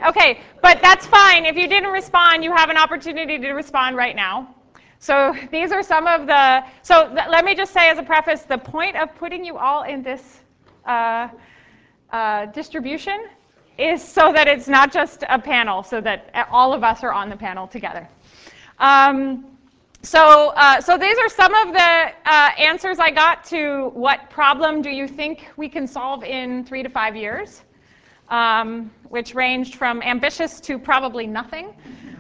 Okay, but that's fine. If you didn't respond, you have an opportunity to respond right now. So these are some of the, let me just say as a preface, the point of putting you all in this distribution is so that it's not just a panel, so that all of us are on the panel together. So these are some of the answers I got to what problem do you think we can solve in 3 to 5 years, which ranged from ambitious to probably nothing.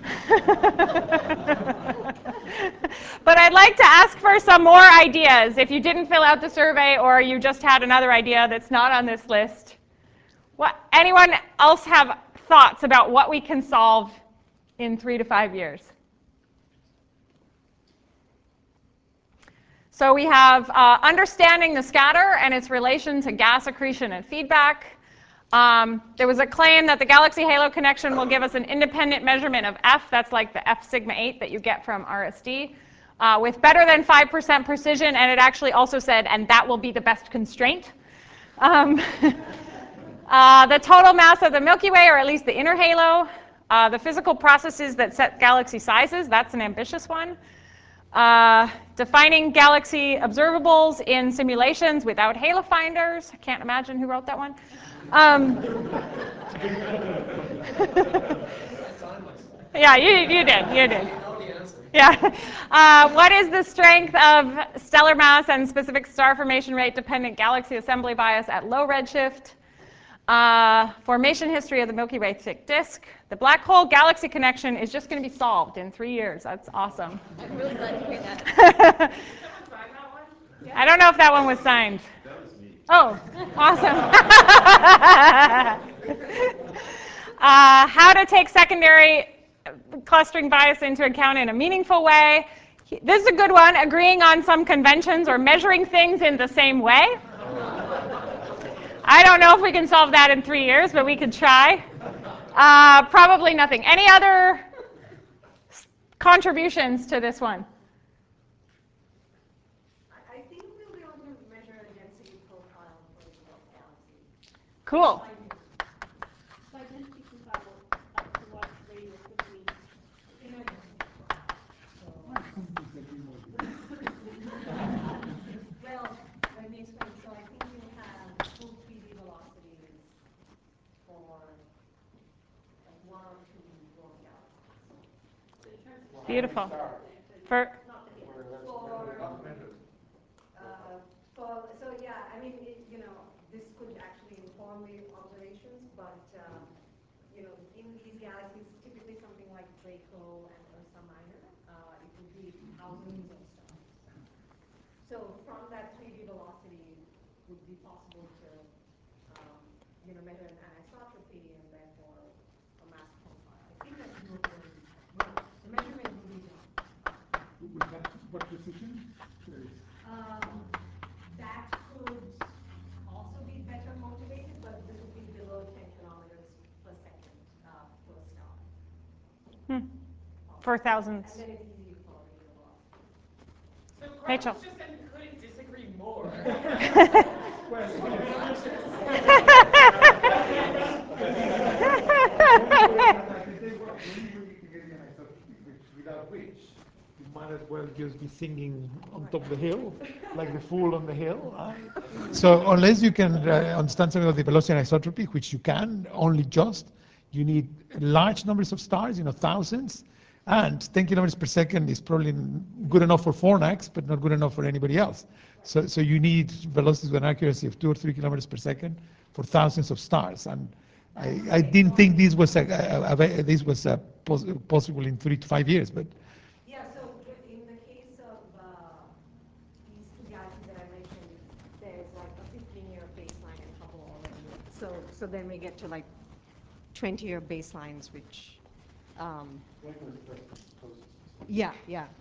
But I'd like to ask for some more ideas. If you didn't fill out the survey or you just had another idea that's not on this list, anyone else have thoughts about what we can solve in 3 to 5 years? So we have understanding the scatter and its relation to gas accretion and feedback. There was a claim that the galaxy halo connection will give us an independent measurement of F. That's like the F sigma 8 that you get from RSD, with better than 5% precision. And it actually also said, and that will be the best constraint. The total mass of the Milky Way, or at least the inner halo. The physical processes that set galaxy sizes. That's an ambitious one. Defining galaxy observables in simulations without halo finders. I can't imagine who wrote that one. Yeah, you did. Yeah. What is the strength of stellar mass and specific star formation rate dependent galaxy assembly bias at low redshift? Formation history of the Milky Way thick disk. The black hole galaxy connection is just going to be solved in 3 years. That's awesome. I'm really glad to hear that. I don't know if that one was signed. That was me. Oh, awesome. How to take secondary clustering bias into account in a meaningful way. This is a good one, agreeing on some conventions or measuring things in the same way. I don't know if we can solve that in 3 years, but we could try. Probably nothing. Any other contributions to this one? I think we'll be able to measure a density profile for the galaxy. Cool. By density profile, up to what radius between inner Well, let me explain. So I think you have full 3D velocities for like 1 or 2 dwarf galaxies. Beautiful. So yeah, I mean, this could actually inform the observations, but in these galaxies, typically something like Draco and Ursa Minor, it would be thousands of stars. So from that 3D velocity, it would be possible to measure an anisotropy and therefore a mass profile. I think that's doable. The measurement will be done. With that, what precision? That could also be better motivated, but this would be below 10 kilometers per second per star. For thousands. And then it's easy for radio velocity. So Rachel. Carlos just said we couldn't disagree more. Without which you might as well just be singing on top of the hill, like the fool on the hill. So unless you can understand something of the velocity anisotropy, which you can, only just, you need large numbers of stars, thousands, and 10 kilometers per second is probably good enough for Fornax, but not good enough for anybody else. So you need velocities with an accuracy of 2 or 3 kilometers per second for thousands of stars. And I didn't think this was possible in 3 to 5 years, but. Yeah, so in the case of these 2 galaxies that I mentioned, there's like a 15-year baseline in Hubble already. So then we get to like 20-year baselines, which. Yeah.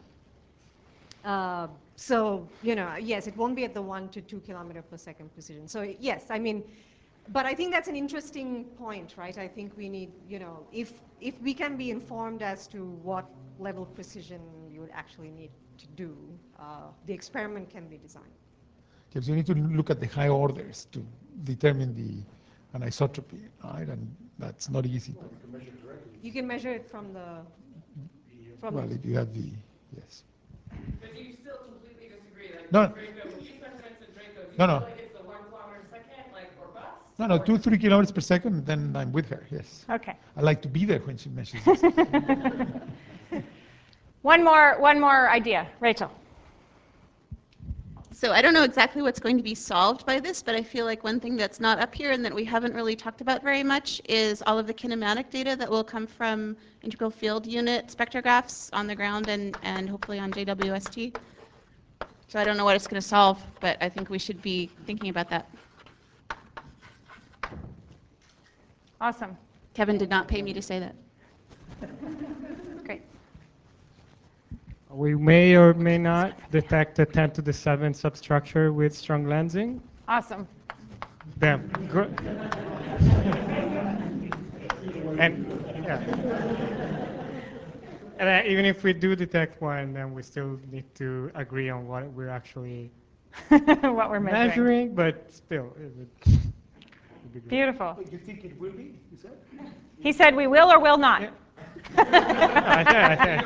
So, yes, it won't be at the 1 to 2 kilometer per second precision. So, yes, I mean, but I think that's an interesting point, right? I think we need, if we can be informed as to what level of precision you would actually need to do, the experiment can be designed. Because you need to look at the high orders to determine the anisotropy, right? And That's not easy. You can measure it from the, Well, if you have the, yes. But do you still completely disagree? Like, No. Draco, these measurements in Draco, do you No, feel no. like it's the 1 kilometer a second, like, or bust? No, no, Or 2-3 kilometers per second, then I'm with her, yes. Okay. I like to be there when she measures this. One more idea. Rachel. So I don't know exactly what's going to be solved by this, but I feel like one thing that's not up here and that we haven't really talked about very much is all of the kinematic data that will come from integral field unit spectrographs on the ground and hopefully on JWST. So I don't know what it's going to solve, but I think we should be thinking about that. Awesome. Kevin did not pay me to say that. Great. We may or may not detect a 10 to the 7 substructure with strong lensing. Awesome. Bam. And yeah. And even if we do detect one, then we still need to agree on what we're actually What we're measuring. but still, it would be great. Beautiful. You think it will be, you said? He said we will or will not. Yeah.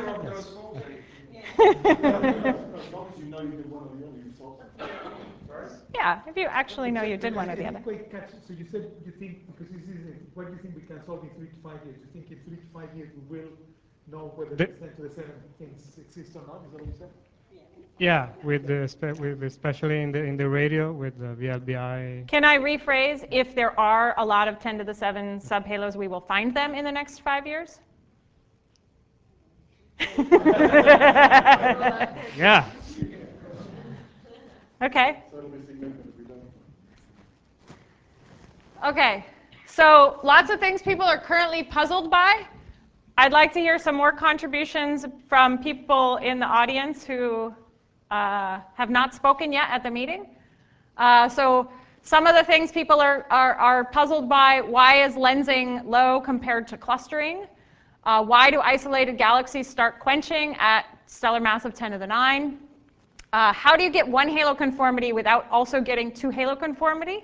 Yeah, if you actually know you did one or the other. Quite catch it. So you said you think, because this is it, what do you think we can solve in 3 to 5 years? You think in 3 to 5 years we will know whether the 10 to the 7 things exist or not? Is that what you said? Yeah, with especially in the radio with the VLBI. Can I rephrase? If there are a lot of 10 to the 7 subhalos, we will find them in the next 5 years? Yeah. Okay. Okay. So lots of things people are currently puzzled by. I'd like to hear some more contributions from people in the audience who have not spoken yet at the meeting. So some of the things people are puzzled by: why is lensing low compared to clustering? Why do isolated galaxies start quenching at stellar mass of 10 to the 9? How do you get one halo conformity without also getting 2 halo conformity?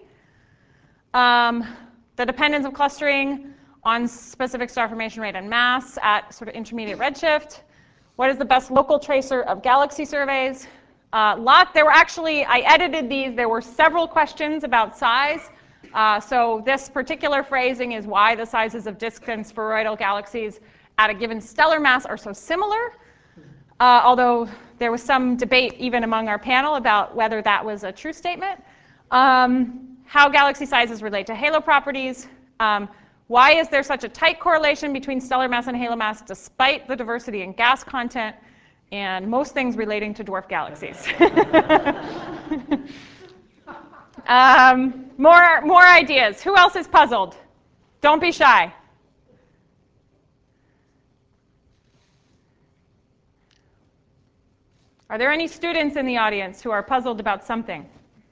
The dependence of clustering on specific star formation rate and mass at sort of intermediate redshift. What is the best local tracer of galaxy surveys? There were actually, I edited these, there were several questions about size. So this particular phrasing is why the sizes of disk and spheroidal galaxies at a given stellar mass are so similar. Although there was some debate even among our panel about whether that was a true statement. How galaxy sizes relate to halo properties. Why is there such a tight correlation between stellar mass and halo mass despite the diversity in gas content? And most things relating to dwarf galaxies. More ideas. Who else is puzzled? Don't be shy. Are there any students in the audience who are puzzled about something?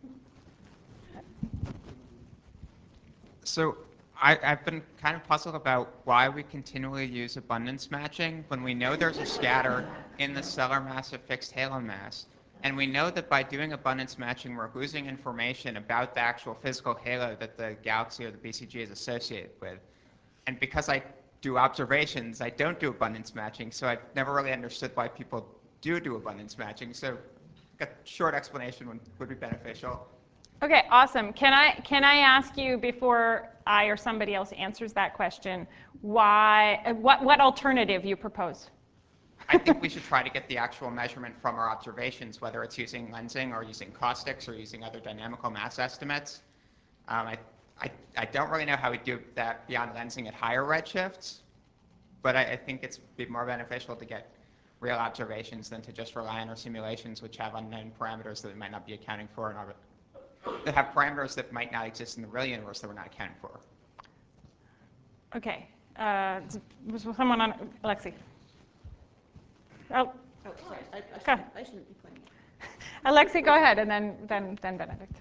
So I've been kind of puzzled about why we continually use abundance matching when we know there's a scatter in the stellar mass of fixed halo mass. And we know that by doing abundance matching, we're losing information about the actual physical halo that the galaxy or the BCG is associated with. And because I do observations, I don't do abundance matching, so I've never really understood why people do abundance matching. So a short explanation would be beneficial. Okay, awesome. Can I ask you, before I or somebody else answers that question, what alternative you propose? I think we should try to get the actual measurement from our observations, whether it's using lensing or using caustics or using other dynamical mass estimates. I don't really know how we do that beyond lensing at higher redshifts, but I think it's be more beneficial to get real observations than to just rely on our simulations, which have unknown parameters that we might not be accounting for in our that have parameters that might not exist in the real universe that we're not accounting for. Okay. Was someone on? Alexi. Oh, sorry. I shouldn't be pointing. Alexi, go ahead, and then Benedict.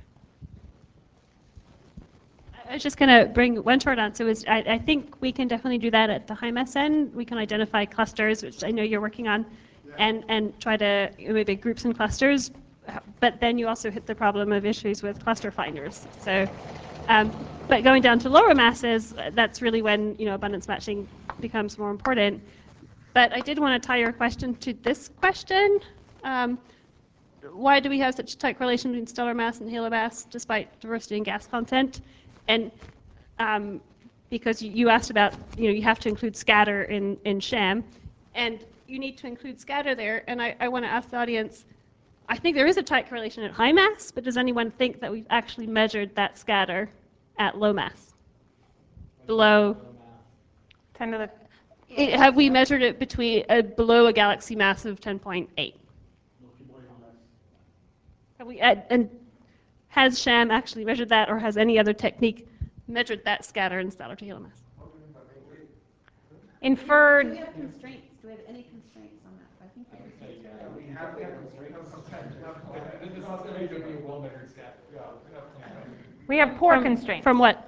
I was just going to bring one short answer. I think we can definitely do that at the HIMARS. We can identify clusters, which I know you're working on, and try to maybe groups and clusters. But then you also hit the problem of issues with cluster finders. So But going down to lower masses, that's really when abundance matching becomes more important. But I did want to tie your question to this question. Why do we have such a tight correlation between stellar mass and halo mass despite diversity in gas content? And because you asked about, you have to include scatter in SHAM, and you need to include scatter there. And I want to ask the audience, I think there is a tight correlation at high mass, but does anyone think that we've actually measured that scatter at low mass? Below 10 to the have we measured it between below a galaxy mass of 10.8? Have we, and has SHAM actually measured that, or has any other technique measured that scatter in stellar to halo mass? inferred. Do we have constraints? Do we have any constraints on that? I think the constraints are really We have poor constraints. From what?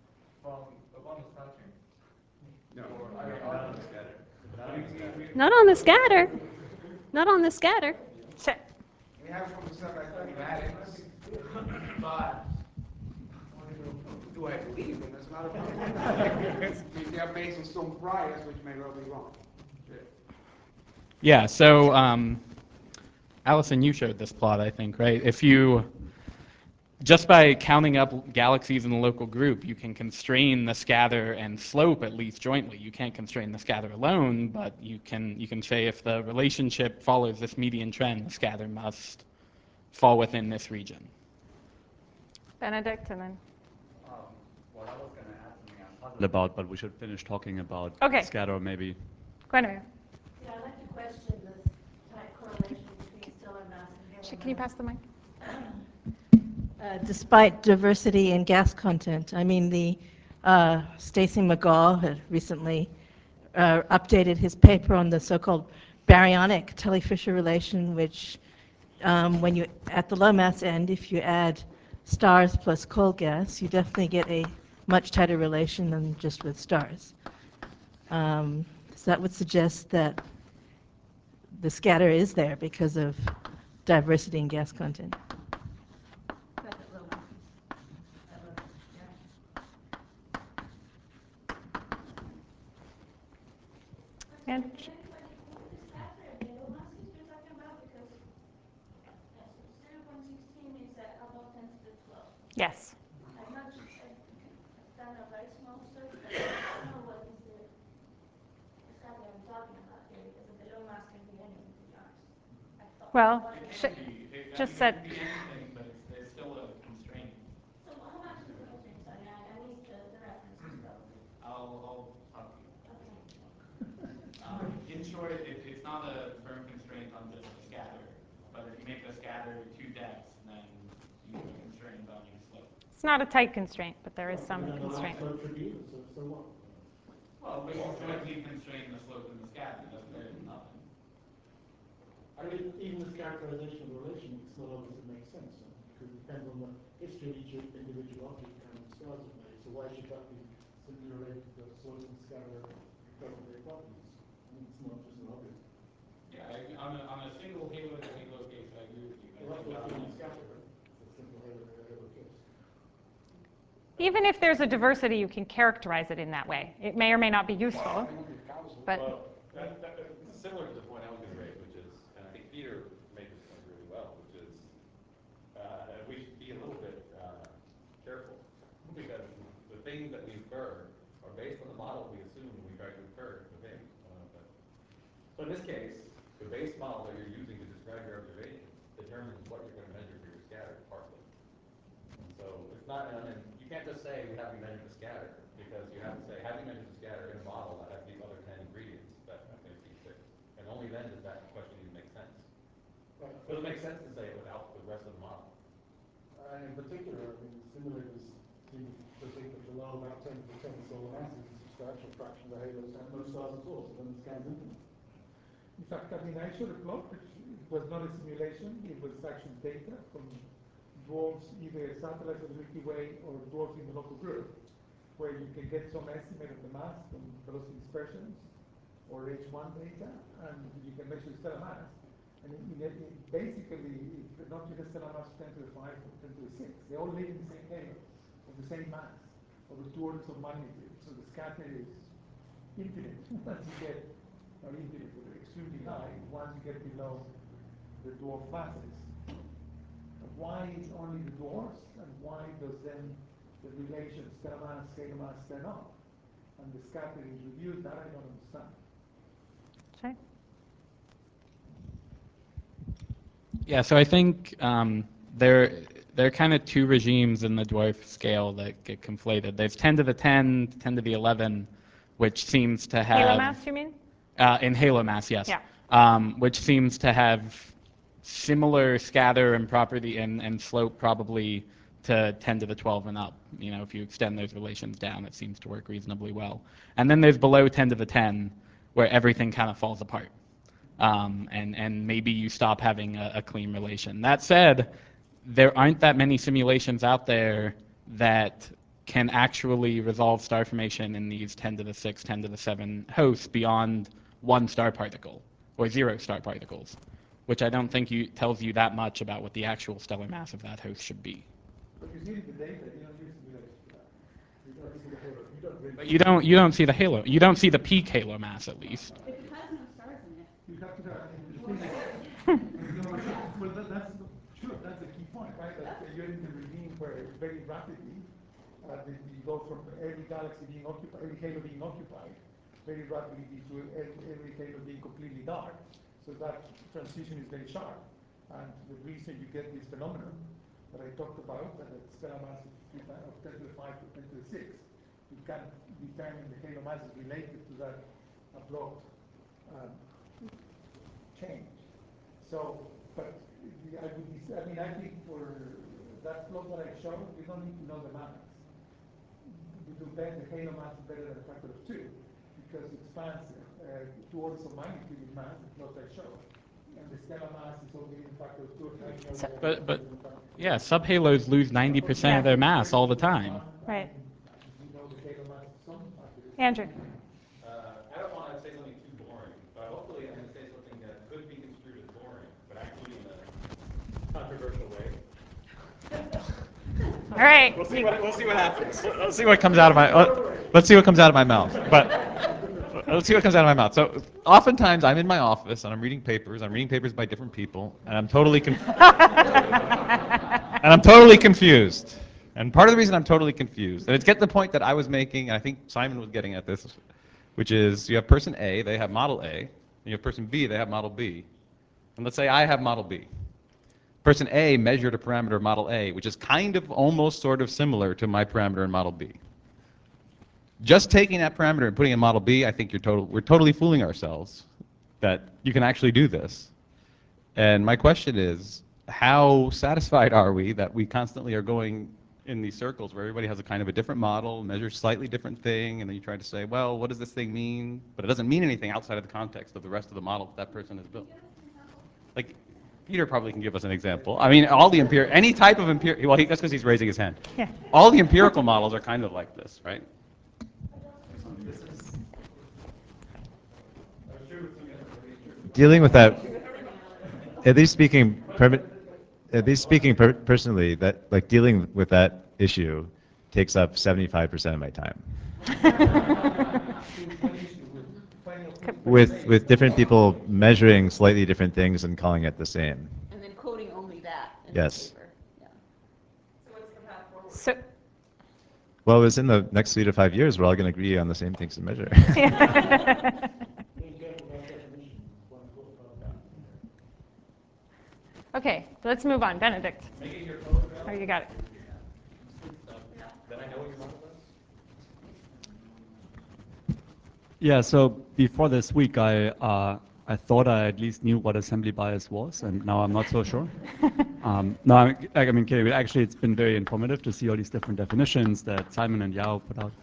Not on the scatter. Not on the scatter. We have from the kinematics, but do I believe them? That's not a problem. I mean, they're based on some priors, which may well be wrong. Yeah, so Allison, you showed this plot, I think, right? If you, just by counting up galaxies in the local group, you can constrain the scatter and slope at least jointly. You can't constrain the scatter alone, but you can say if the relationship follows this median trend, the scatter must fall within this region. Benedict, and then. Well, I was going to add something I'm puzzled about, but we should finish talking about scatter maybe. Guinevere. Yeah, I'd like to question this tight correlation between stellar mass and halo. Can you pass the mic? Despite diversity in gas content. I mean, Stacy McGaw had recently updated his paper on the so-called baryonic Tully-Fisher relation, which when you, at the low mass end, if you add stars plus cold gas, you definitely get a much tighter relation than just with stars. So that would suggest that the scatter is there because of diversity in gas content. And yes. I've done a very small search, but I don't know what is the scatter I'm talking about here, because the low mass can be anything, to be honest. Well, just said. It can be anything, but there's still a constraint. So how much is the constraint? Sorry, I missed the references probably. I'll talk to you. In short, it's not a firm constraint on just the scatter, but if you make the scatter too dense, then you have constraints on your slope. It's not a tight constraint, but there is some constraint. Well, we can jointly constrain the slope and the scatter. That's better than nothing. I mean, even this characterization of the relation, it's not always it makes sense, because it depends on the history of each individual object and how many stars it made. So why should that be simply related to the slope and scatter because of their properties? I mean, it's not just an obvious. Yeah, on a single halo to halo case, I agree with you. Well, that's what you scatter, right? It's a simple halo to halo case. Even if there's a diversity, you can characterize it in that way. It may or may not be useful, but. Well, that's similar to the point I was going to raise, which is, and I think Peter made this point really well, which is we should be a little bit careful, because the things that we infer are based on the model we assume when we try to infer the thing. So in this case, the base model that you're using to describe your observation determines what you're going to measure for your scatter partly. And so it's not, I mean, you can't just say we haven't measured the scatter, because you have to say, have you measured the scatter in a model that has these other 10 ingredients that I'm going to keep fixed? And only then does that question even make sense. Does it make sense to say it without the rest of the model? In particular, I mean, simulators seem to think that below about 10 to 10 solar masses, a substantial fraction of the halos have no stars at all, so then the scan's infinite. In fact, I mean, I showed a plot which was not a simulation, it was actual data from dwarfs, either satellites of the Milky Way or dwarfs in the local group, where you can get some estimate of the mass from velocity dispersions or H1 data, and you can measure stellar mass. And basically, not just stellar mass 10 to the 5 or 10 to the 6, they all live in the same halo. And the same mass over 2 orders of magnitude. So the scatter is infinite once you get, not infinite, but extremely high once you get below the dwarf masses. Why only the dwarfs, and why does then the relation stellar mass, scalar mass turn off? And the scattering is reduced, that I don't understand. Okay. Yeah, so I think there are kind of two regimes in the dwarf scale that get conflated. There's 10 to the 10, 10 to the 11, which seems to have... Halo mass, you mean? In halo mass, yes. Yeah. Which seems to have similar scatter and property and slope probably to 10 to the 12 and up. You know, if you extend those relations down, it seems to work reasonably well. And then there's below 10 to the 10, where everything kind of falls apart. And maybe you stop having a clean relation. That said, there aren't that many simulations out there that can actually resolve star formation in these 10 to the 6, 10 to the 7 hosts beyond 1 star particle, or 0 star particles, which I don't think tells you that much about what the actual stellar mass of that host should be. But you see the data, you don't use simulation for that. You don't see the halo. You don't really But you don't see the halo. You don't see the peak halo mass, at least. If it has no stars in it. You have to well, that's sure, that's the key point, right? That you're in the regime where very rapidly you go from every galaxy being occupied, every halo being occupied, very rapidly to every halo being completely dark. So that transition is very sharp. And the reason you get this phenomenon that I talked about, that the stellar mass of 10 to the 5 to 10 to the 6, you can determine the halo mass is related to that abrupt change. So, but I think for that plot that I showed, you don't need to know the mass. You do better, the halo mass is better than a factor of 2, because it spans 2 orders of magnitude in mass, the plot I showed. And the stellar mass is only a factor of 2 or 3. But yeah, subhalos lose 90% of their mass all the time. Right. Andrew. I don't want to say something too boring, but hopefully I'm going to say something that could be construed as boring, but actually in a controversial way. All right. We'll see what happens. Let's see what comes out of my. Let's see what comes out of my mouth. But let's see what comes out of my mouth. So oftentimes I'm in my office and I'm reading papers. I'm reading papers by different people, and I'm totally confused. And part of the reason I'm totally confused, and it's getting the point that I was making, and I think Simon was getting at this, which is you have person A, they have model A, and you have person B, they have model B. And let's say I have model B. Person A measured a parameter of model A, which is kind of almost sort of similar to my parameter in model B. Just taking that parameter and putting it in model B, I think we're totally fooling ourselves that you can actually do this. And my question is, how satisfied are we that we constantly are going in these circles where everybody has a kind of a different model, measures slightly different thing, and then you try to say, well, what does this thing mean? But it doesn't mean anything outside of the context of the rest of the model that person has built. Like, Peter probably can give us an example. I mean, all the any type of empirical, well, that's because he's raising his hand. Yeah. All the empirical models are kind of like this, right? Dealing with that, at least speaking personally, that like dealing with that issue takes up 75% of my time. with different people measuring slightly different things and calling it the same. And then quoting only that in Yes. the paper. Yeah. So what's the path forward? So, Well, it's in the next 3 to 5 years, we're all going to agree on the same things to measure. okay, let's move on. Benedict. Oh, you got it. Then I know what your model is. Yeah, so before this week, I thought I at least knew what assembly bias was, and now I'm not so sure. No, I mean, actually, it's been very informative to see all these different definitions that Simon and Yao put out.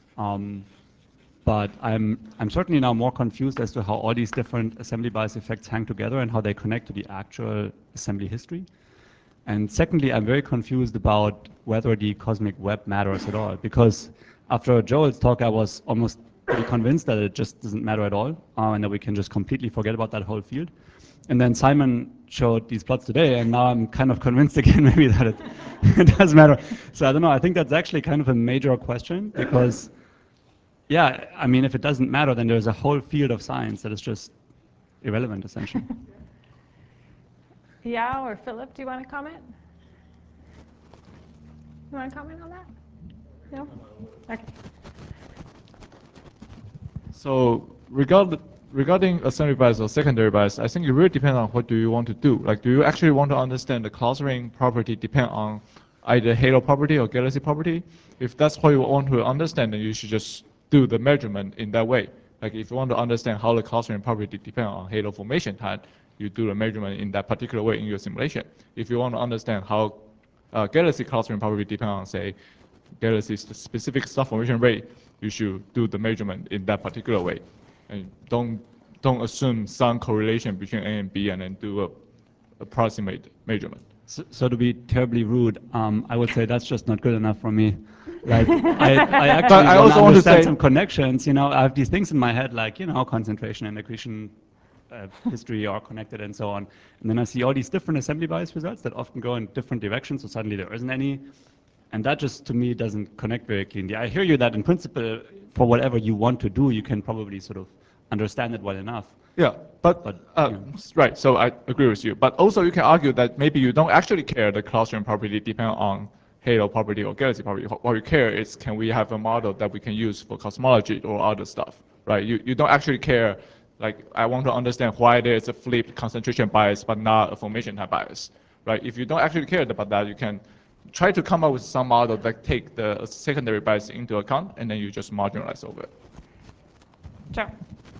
But I'm certainly now more confused as to how all these different assembly bias effects hang together and how they connect to the actual assembly history. And secondly, I'm very confused about whether the cosmic web matters at all, because after Joel's talk, I was almost pretty convinced that it just doesn't matter at all, and that we can just completely forget about that whole field. And then Simon showed these plots today, and now I'm kind of convinced again maybe that it does matter. So I don't know, I think that's actually kind of a major question, because, yeah, I mean, if it doesn't matter, then there's a whole field of science that is just irrelevant, essentially. Yeah, or Philip, do you want to comment? You want to comment on that? No? Okay. So regarding assembly bias or secondary bias, I think it really depends on what do you want to do. Like, do you actually want to understand the clustering property depend on either halo property or galaxy property? If that's what you want to understand, then you should just do the measurement in that way. Like, if you want to understand how the clustering property depend on halo formation time, you do the measurement in that particular way in your simulation. If you want to understand how galaxy clustering property depend on, say, galaxy's specific star formation rate, you should do the measurement in that particular way. And don't assume some correlation between A and B and then do a approximate measurement. So to be terribly rude, I would say that's just not good enough for me. Like, I actually I also want to say some connections. You know, I have these things in my head, like, you know, concentration and accretion history are connected and so on. And then I see all these different assembly bias results that often go in different directions, so suddenly there isn't any. And that just, to me, doesn't connect very cleanly. I hear you that in principle, for whatever you want to do, you can probably sort of understand it well enough. Yeah, but right, so I agree with you. But also you can argue that maybe you don't actually care the clustering property depend on halo property or galaxy property. What you care is, can we have a model that we can use for cosmology or other stuff, right? You don't actually care, like, I want to understand why there's a flipped concentration bias but not a formation time bias, right? If you don't actually care about that, you can try to come up with some model that take the secondary bias into account, and then you just marginalize over it. Sure.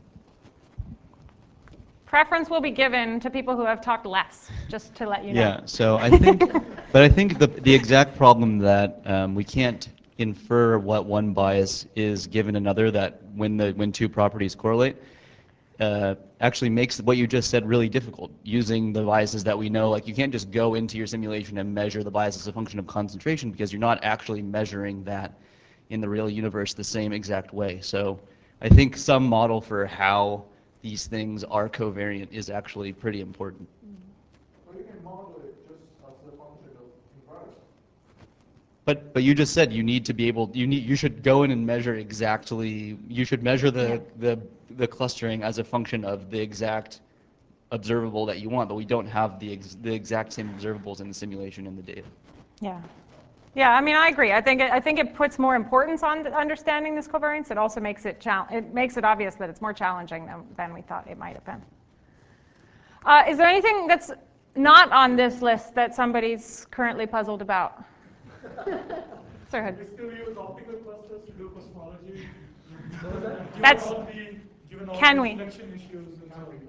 Preference will be given to people who have talked less, just to let you know. Yeah, so I think, but I think the exact problem that we can't infer what one bias is given another, that when two properties correlate, actually makes what you just said really difficult, using the biases that we know. Like, you can't just go into your simulation and measure the bias as a function of concentration, because you're not actually measuring that in the real universe the same exact way. So I think some model for how these things are covariant is actually pretty important. Well, you can model it just as a function of comparison. But you just said you need to be able, you should go in and measure exactly, you should measure the clustering as a function of the exact observable that you want, but we don't have the exact same observables in the simulation in the data. Yeah. Yeah, I mean, I agree. I think it puts more importance on understanding this covariance. It also makes it obvious that it's more challenging than we thought it might have been. Is there anything that's not on this list that somebody's currently puzzled about? Sir Hood. We still use optical clusters to do cosmology. That's, given all can the we? selection issues and so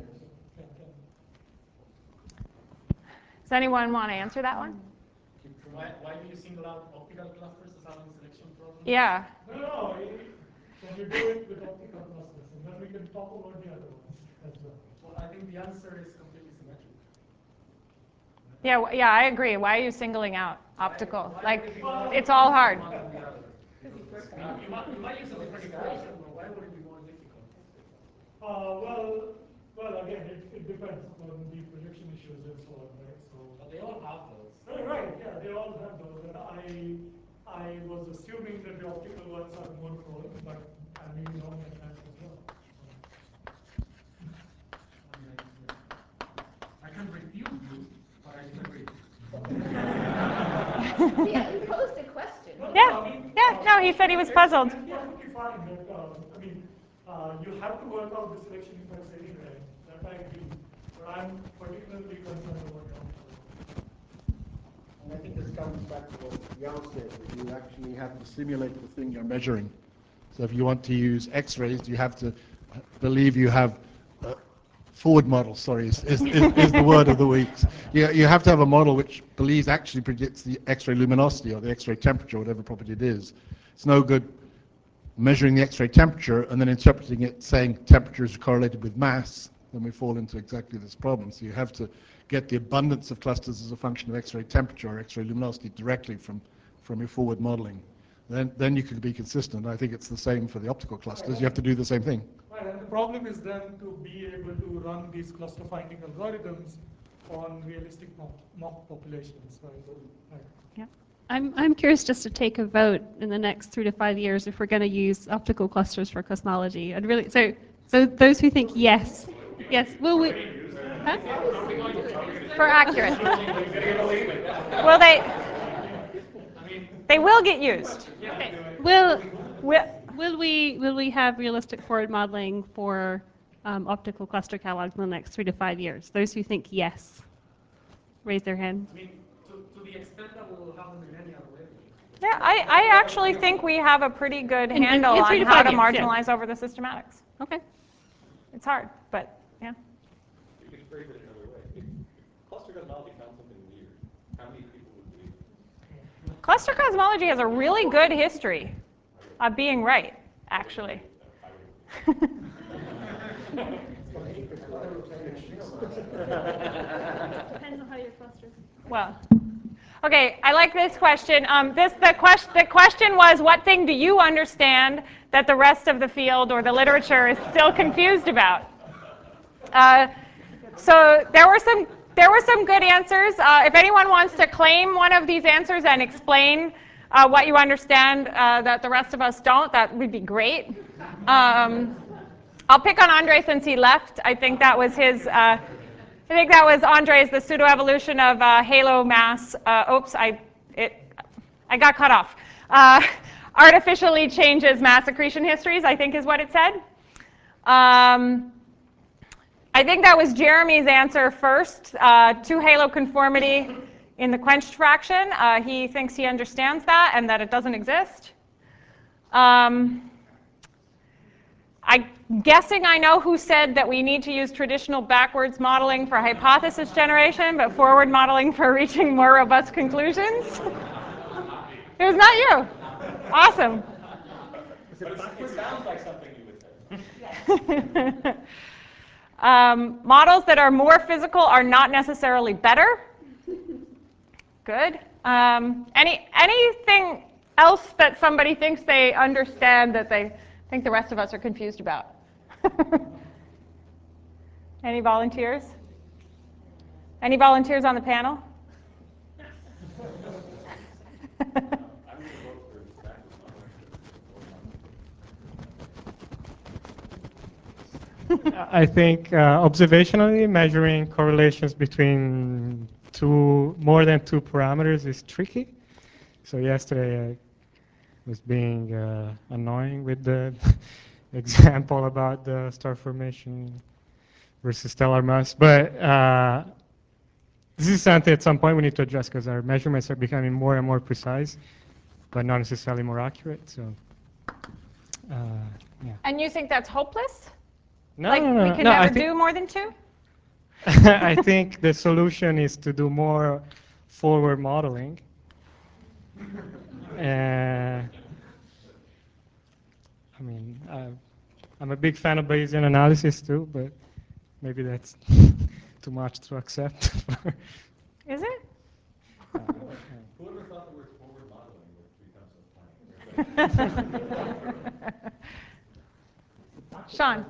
Does anyone want to answer that one? Why do you single out optical clusters as having selection problems? Yeah. No, can you do it with optical clusters? And then we can talk about the other ones as well. Well, I think the answer is completely symmetric. Yeah, I agree. Why are you singling out optical? Like, it's all hard. You might use a different equation, but why would it be more difficult? Well, again, it depends on the projection issues and so on, right? So, but they all have those. Right, yeah, they all have those. And I was assuming that the optical ones are more prone, but I may be wrong at that as well. I can refute you, but I disagree. Yeah, he posed a question. No, he said he was puzzled. It's perfectly fine, but you have to work out the selection effects anyway. That I agree. But I'm particularly concerned about the optical. And I think this comes back to what Yao said, that you actually have to simulate the thing you're measuring. So if you want to use X-rays, you have to believe you have forward model, sorry, is the word of the week. You have to have a model which believes actually predicts the X-ray luminosity or the X-ray temperature, whatever property it is. It's no good measuring the X-ray temperature and then interpreting it saying temperature is correlated with mass, then we fall into exactly this problem. So you have to get the abundance of clusters as a function of X-ray temperature or X-ray luminosity directly from your forward modeling. then you can be consistent. I think it's the same for the optical clusters. You have to do the same thing. Right, and the problem is then to be able to run these cluster finding algorithms on realistic mock populations. Right? Yeah. I'm curious just to take a vote in the next 3 to 5 years if we're going to use optical clusters for cosmology. And really, so those who think yes, will we? Huh? For accurate. Will they? They will get used. Okay. Will we have realistic forward modeling for optical cluster catalogs in the next 3 to 5 years? Those who think yes, raise their hand. I mean, to the extent that we will have them in any other way. Yeah, I actually think we have a pretty good handle in 3 on to how 5 to years, marginalize over the systematics. Okay. It's hard, but yeah. You can phrase it another way. If cluster cosmology found something weird, how many people would believe it? Cluster cosmology has a really good history of being right, actually. Depends on how your cluster. Well, okay, I like this question. The question was, what thing do you understand that the rest of the field or the literature is still confused about? So there were some good answers. If anyone wants to claim one of these answers and explain what you understand that the rest of us don't, that would be great. I'll pick on Andre since he left. I think that was his. I think that was Andre's, the pseudo-evolution of halo mass. Oops, I got cut off. Artificially changes mass accretion histories, I think is what it said. I think that was Jeremy's answer first to halo conformity in the quenched fraction. He thinks he understands that and that it doesn't exist. I'm guessing I know who said that we need to use traditional backwards modeling for hypothesis generation, but forward modeling for reaching more robust conclusions. It was not you. Awesome. But it sounds like something you would say. Models that are more physical are not necessarily better. Good. Anything else that somebody thinks they understand that they think the rest of us are confused about? Any volunteers? Any volunteers on the panel? I think observationally measuring correlations between more than two parameters is tricky. So yesterday I was being annoying with the example about the star formation versus stellar mass. But this is something at some point we need to address because our measurements are becoming more and more precise, but not necessarily more accurate. So, yeah. And you think that's hopeless? No, like no, no, we can no, never do more than two? I think the solution is to do more forward modeling. I mean, I'm a big fan of Bayesian analysis too, but maybe that's too much to accept. Is it? Whoever thought the word forward modeling would become so funny? Sean.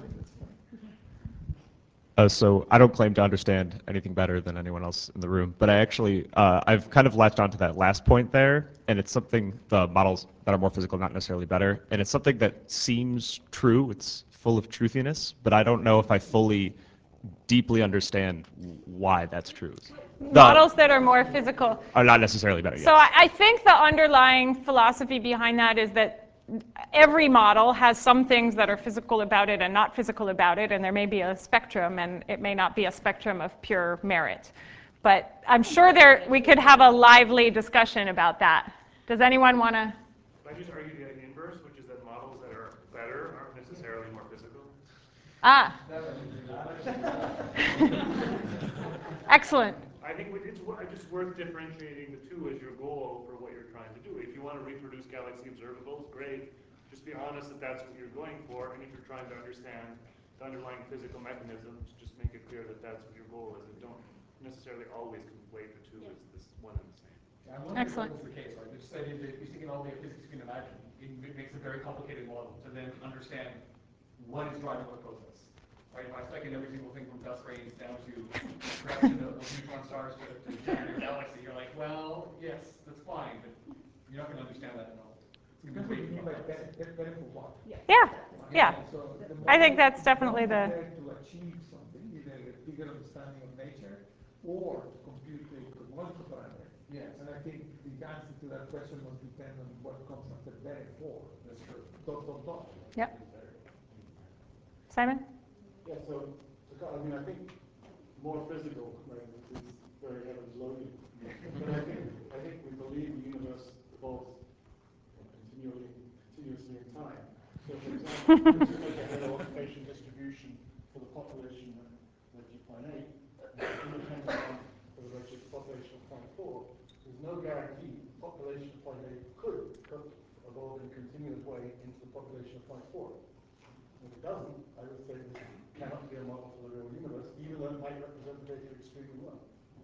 So I don't claim to understand anything better than anyone else in the room, but I actually, I've kind of latched onto that last point there, and it's something, the models that are more physical, not necessarily better, and it's something that seems true, it's full of truthiness, but I don't know if I fully, deeply understand why that's true. Models that are more physical are not necessarily better, yes. So I think the underlying philosophy behind that is that every model has some things that are physical about it and not physical about it, and there may be a spectrum, and it may not be a spectrum of pure merit. But I'm sure we could have a lively discussion about that. Does anyone want to? I just argue the inverse, which is that models that are better aren't necessarily more physical. Ah. Excellent. I think it's just worth differentiating the two as your goal for what you're trying to do. If you want to reproduce galaxy observables, great. Just be honest that that's what you're going for. And if you're trying to understand the underlying physical mechanisms, just make it clear that that's what your goal is. And don't necessarily always conflate the two as this one and the same. I'm wondering if that Excellent. was the case, right? Just said if you're thinking all the physics you can imagine, it makes a very complicated model to then understand what is driving what process. Right? If I second every single thing from dust grains down to fraction of neutron stars to giant galaxy, you're like, well, yes, that's fine, but you're not going to understand that at all. Depends what you mean by benefit what. Yeah, yeah. So the I think model that's definitely is the. there to achieve something, either a bigger understanding of nature or to compute a cosmological parameter. Yes. And I think the answer to that question must depend on what comes after better for. That's true. Dot. Yep. Simon? Yeah, so I mean, I think more physical, right, is very heavily loaded. But I think we believe the universe evolves continuously in time. So for example, if you make a Halo occupation distribution for the population at point 8, independent for the redshift population of point 4, there's no guarantee the population of point 8 could evolve in a continuous way into the population of point 4. If it doesn't, I would say this cannot be a model for the real universe, even though it might represent the data extremely well.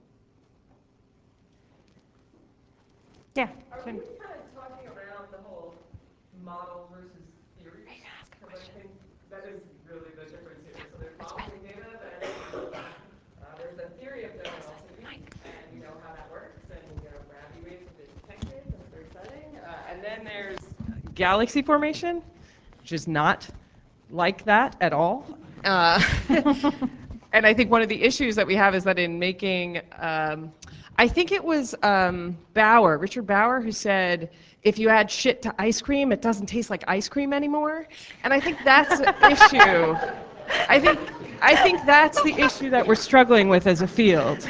Yeah. Are we kind of talking around the whole model versus theory? Because I think that is really the difference here. So there's modeling data that there's a theory of the relativity, and you know how that works, and you know gravity waves have been detected, and it's very exciting. And then there's galaxy formation, which is not like that at all. And I think one of the issues that we have is that in making, I think it was Richard Bauer, who said, if you add shit to ice cream, it doesn't taste like ice cream anymore. And I think that's an issue. I think that's the issue that we're struggling with as a field.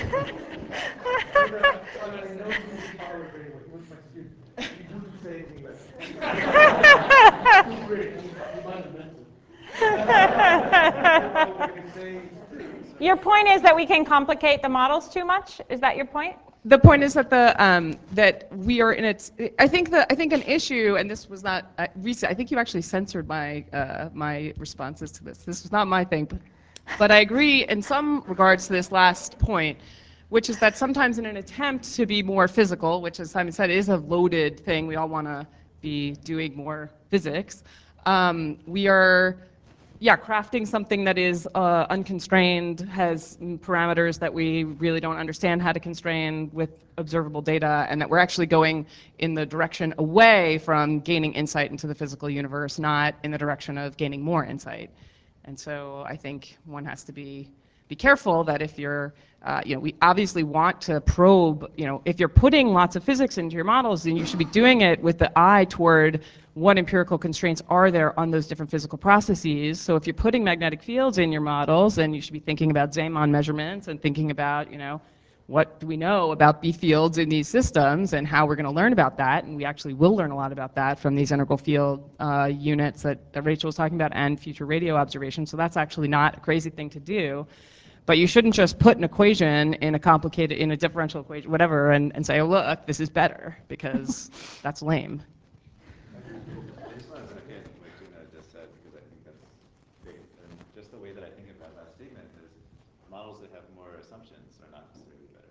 Your point is that we can complicate the models too much? Is that your point? The point is that that we are in its. I think an issue, and this was not recent. I think you actually censored my my responses to this. This was not my thing, but I agree in some regards to this last point, which is that sometimes in an attempt to be more physical, which, as Simon said, is a loaded thing. We all want to be doing more physics. We are. Yeah, crafting something that is unconstrained, has parameters that we really don't understand how to constrain with observable data, and that we're actually going in the direction away from gaining insight into the physical universe, not in the direction of gaining more insight. And so I think one has to be careful that if you're, we obviously want to probe, if you're putting lots of physics into your models, then you should be doing it with the eye toward what empirical constraints are there on those different physical processes. So if you're putting magnetic fields in your models, then you should be thinking about Zeeman measurements and thinking about, what do we know about B fields in these systems and how we're going to learn about that. And we actually will learn a lot about that from these integral field units that Rachel was talking about and future radio observations. So that's actually not a crazy thing to do. But you shouldn't just put an equation in a differential equation, whatever, and say, oh, look, this is better, because that's lame. I just want to second what Gina just said, because I think that's great. And just the way that I think about that statement is models that have more assumptions are not necessarily better.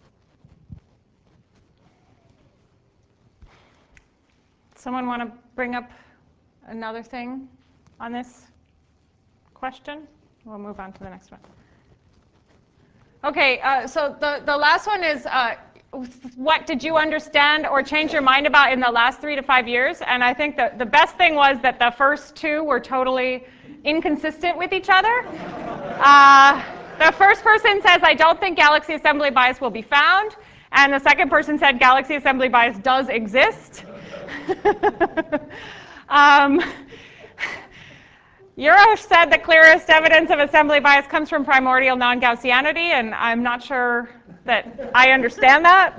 Someone want to bring up another thing on this question? We'll move on to the next one. Okay, so the last one is, what did you understand or change your mind about in the last 3 to 5 years? And I think that the best thing was that the first two were totally inconsistent with each other. The first person says, I don't think galaxy assembly bias will be found. And the second person said, galaxy assembly bias does exist. Euro said the clearest evidence of assembly bias comes from primordial non-Gaussianity, and I'm not sure that I understand that.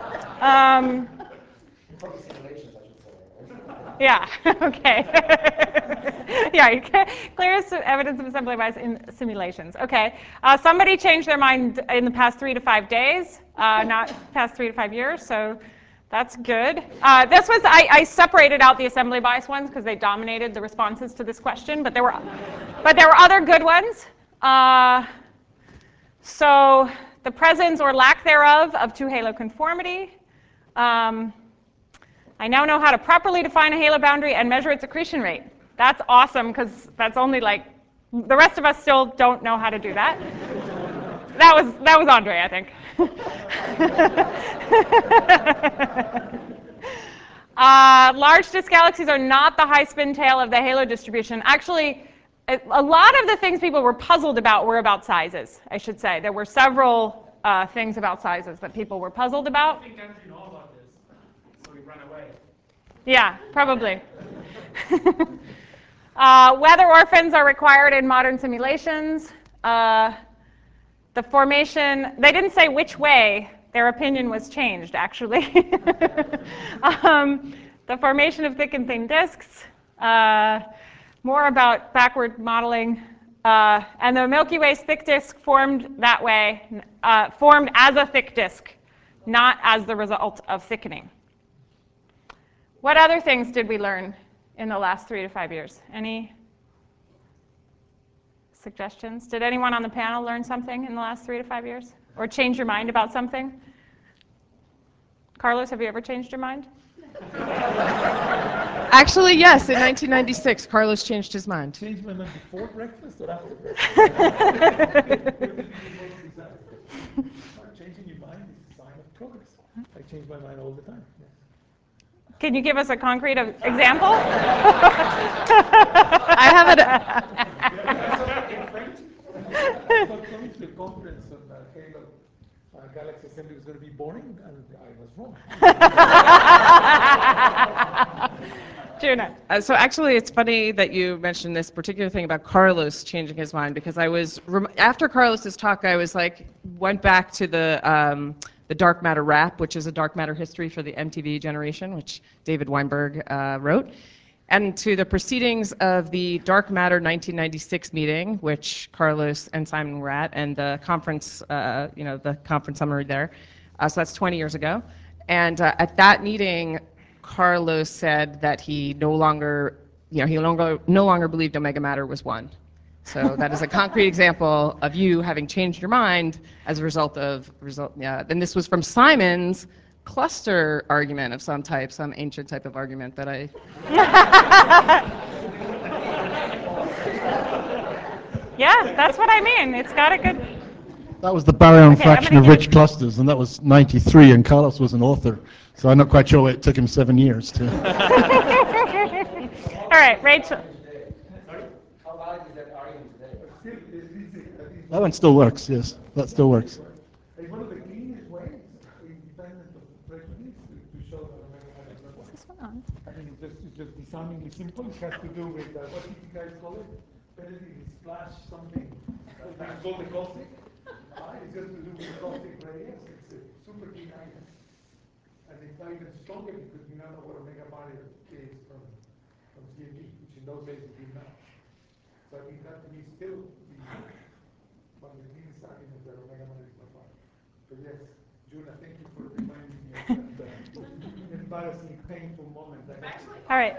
Yeah, okay. Yeah, clearest evidence of assembly bias in simulations. Okay, somebody changed their mind in the past 3 to 5 days, not past 3 to 5 years, so that's good. This was, I separated out the assembly bias ones because they dominated the responses to this question, but there were other good ones. So the presence or lack thereof of two-halo conformity, I now know how to properly define a halo boundary and measure its accretion rate. That's awesome, because that's only like, the rest of us still don't know how to do that. That was Andre, I think. Large disk galaxies are not the high spin tail of the halo distribution. Actually, a lot of the things people were puzzled about were about sizes, I should say. There were several things about sizes that people were puzzled about. I think Andrew knows about this, so he ran away. Yeah, probably. Weather orphans are required in modern simulations. The formation, they didn't say which way. Their opinion was changed, actually. The formation of thick and thin disks. More about backward modeling. And the Milky Way's thick disk formed that way, formed as a thick disk, not as the result of thickening. What other things did we learn in the last 3 to 5 years? Any suggestions? Did anyone on the panel learn something in the last 3 to 5 years? Or change your mind about something? Carlos, have you ever changed your mind? Actually, yes. In 1996, Carlos changed his mind. Changed my mind before breakfast or after breakfast? Changing your mind is a sign of progress. I change my mind all the time. Yes. Can you give us a concrete example? I have it. I was coming to a conference on Halo Galaxy Assembly was going to be boring, and I was wrong. Juna. So actually, it's funny that you mentioned this particular thing about Carlos changing his mind, because I was, after Carlos's talk, I was like, went back to the Dark Matter Rap, which is a dark matter history for the MTV generation, which David Weinberg wrote, and to the proceedings of the Dark Matter 1996 meeting, which Carlos and Simon were at, and the conference, the conference summary there. So that's 20 years ago. And at that meeting, Carlos said that he no longer believed Omega Matter was one. So that is a concrete example of you having changed your mind as a result of and this was from Simon's cluster argument of some type, some ancient type of argument that I. Yeah, that's what I mean. It's got a good. That was the baryon fraction of rich clusters, and that was 93, and Carlos was an author, so I'm not quite sure why it took him 7 years to. All right, Rachel. How valid is that argument today? That one still works, yes. That still works. It's one of the cleanest ways, independent of prejudice, to show that Omega Matter is not one. Is this one on? I mean, it's just disarmingly simple. It has to do with, what did you guys call it? Penalty splash something. It's called the caustic. It's just to do with caustic radius. It's a super clean item. And it's not even stronger because we now know what Omega Matter is from CME, which in those days we didn't know. So I think that to me is still one of the cleanest arguments that Omega Matter is not one. But yes, Juna, thank you for reminding me of that embarrassing, painful moment. Actually, all right.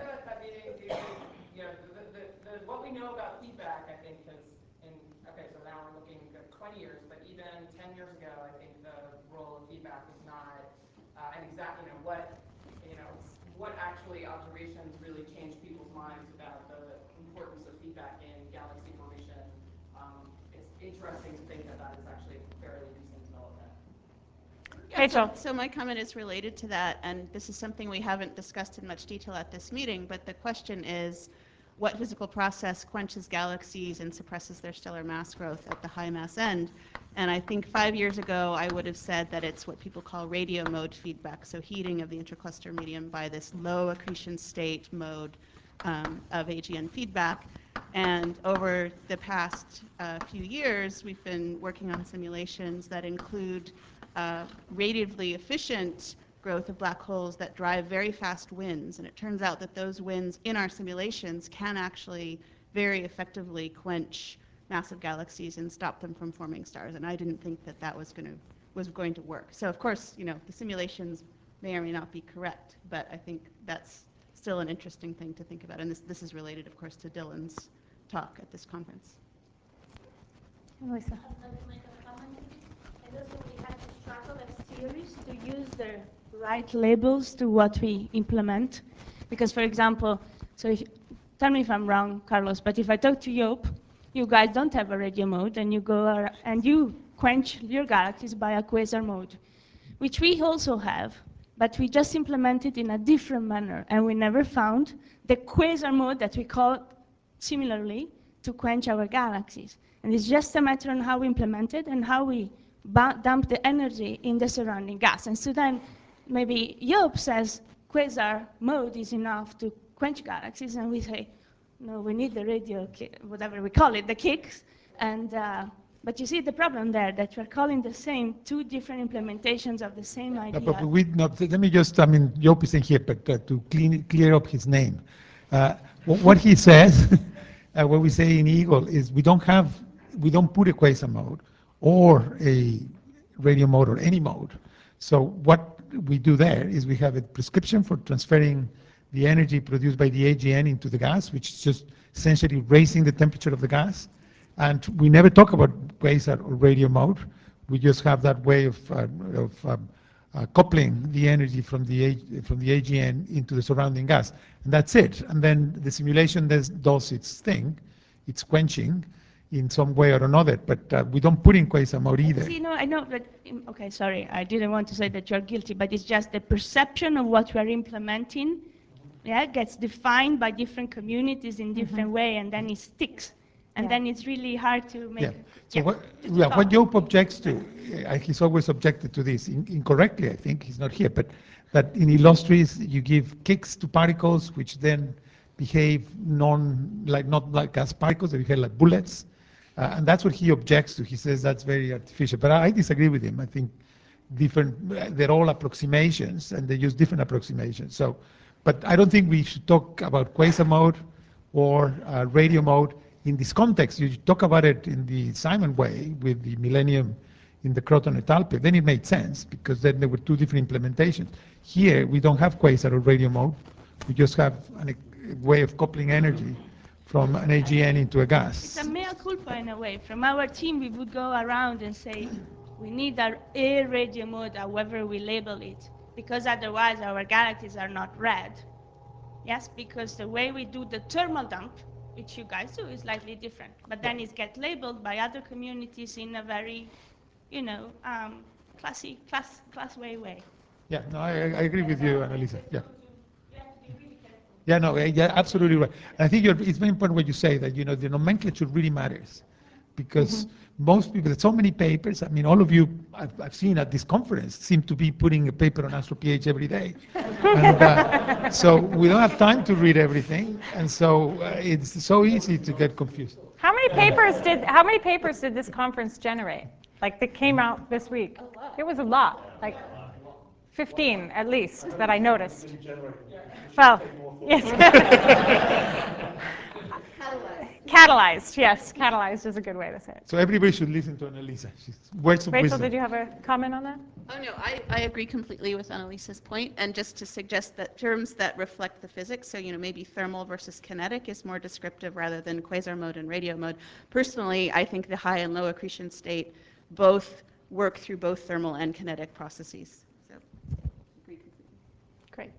What we know about feedback, I think, is so now we're looking at 20 years, but even 10 years ago, I think the role of feedback was not what actually observations really changed people's minds about the importance of feedback in galaxy formation. It's interesting to think that is actually a fairly recent development. Rachel. So my comment is related to that, and this is something we haven't discussed in much detail at this meeting, but the question is, what physical process quenches galaxies and suppresses their stellar mass growth at the high mass end? And I think 5 years ago, I would have said that it's what people call radio mode feedback, so heating of the intercluster medium by this low accretion state mode of AGN feedback. And over the past few years, we've been working on simulations that include radiatively efficient growth of black holes that drive very fast winds. And it turns out that those winds in our simulations can actually very effectively quench massive galaxies and stop them from forming stars. And I didn't think that that was going to work. So of course, the simulations may or may not be correct, but I think that's still an interesting thing to think about. And this is related, of course, to Dylan's talk at this conference. Lisa. I would make a comment. I know that we had to struggle as theories to use the write labels to what we implement. Because, for example, so if, tell me if I'm wrong, Carlos, but if I talk to Joop, you guys don't have a radio mode, and you go and you quench your galaxies by a quasar mode, which we also have, but we just implemented in a different manner, and we never found the quasar mode that we call similarly to quench our galaxies. And it's just a matter on how we implement it and how we dump the energy in the surrounding gas. And so then maybe Joop says quasar mode is enough to quench galaxies, and we say, no, we need the radio, whatever we call it, the kicks. And, but you see the problem there, that we're calling the same two different implementations of the same idea. No, but let me just, I mean, Joop isn't here, but to clear up his name. What he says, what we say in Eagle is we don't put a quasar mode or a radio mode or any mode. So what we do there is we have a prescription for transferring the energy produced by the AGN into the gas, which is just essentially raising the temperature of the gas. And we never talk about quasar or radio mode. We just have that way of coupling the energy from the AGN into the surrounding gas. And that's it. And then the simulation does its thing. It's quenching in some way or another, but we don't put in quasar mode either. See, no, I know, but, okay, sorry, I didn't want to say that you're guilty, but it's just the perception of what we're implementing, yeah, gets defined by different communities in different way, and then it sticks. And then it's really hard to make. Yeah. So what Joop objects to, he's always objected to this, incorrectly, I think, he's not here, but that in Illustris you give kicks to particles which then behave not like gas particles, they behave like bullets. And that's what he objects to. He says that's very artificial. But I disagree with him. I think they're all approximations, and they use different approximations. So, but I don't think we should talk about quasar mode or radio mode in this context. You talk about it in the Simon way with the Millennium in the Croton et al. Then it made sense, because then there were two different implementations. Here, we don't have quasar or radio mode. We just have a way of coupling energy from an AGN into a gas. It's a mea culpa in a way. From our team, we would go around and say, we need our air radio mode, however we label it, because otherwise our galaxies are not red. Yes, because the way we do the thermal dump, which you guys do, is slightly different. But then it gets labeled by other communities in a very, you know, class way. Yeah, no, I agree with you, Annalisa. Yeah. Yeah, no, yeah, absolutely right. I think it's very important what you say, that, you know, the nomenclature really matters, because most people, there's so many papers. I mean, all of you I've seen at this conference seem to be putting a paper on AstroPH every day. And so we don't have time to read everything, and so it's so easy to get confused. How many papers did this conference generate? Like, that came out this week? It was a lot. Like 15 at least that I noticed. Well, yes. Catalyzed, yes. Catalyzed is a good way to say it. So everybody should listen to Annalisa. She's words of Rachel, wisdom. did you have a comment on that? Oh, no, I agree completely with Annalisa's point, and just to suggest that terms that reflect the physics, so, you know, maybe thermal versus kinetic is more descriptive rather than quasar mode and radio mode. Personally, I think the high and low accretion state both work through both thermal and kinetic processes. So, agree completely. Great.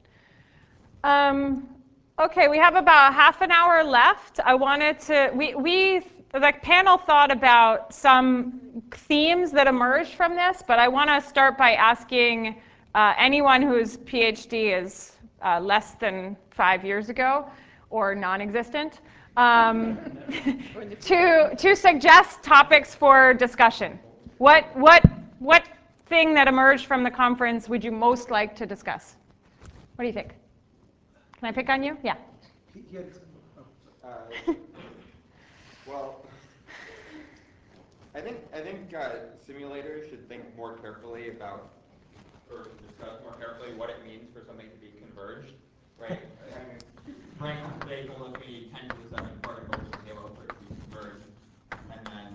Okay, we have about half an hour left. I wanted to, the panel thought about some themes that emerged from this, but I want to start by asking anyone whose PhD is less than 5 years ago or non-existent to suggest topics for discussion. What thing that emerged from the conference would you most like to discuss? What do you think? Can I pick on you? Yeah. Well, I think simulators should think more carefully about, or discuss more carefully what it means for something to be converged, right? I mean, Frank today told us we need 10 to the 7 particles in Halo for it to be converged, and then,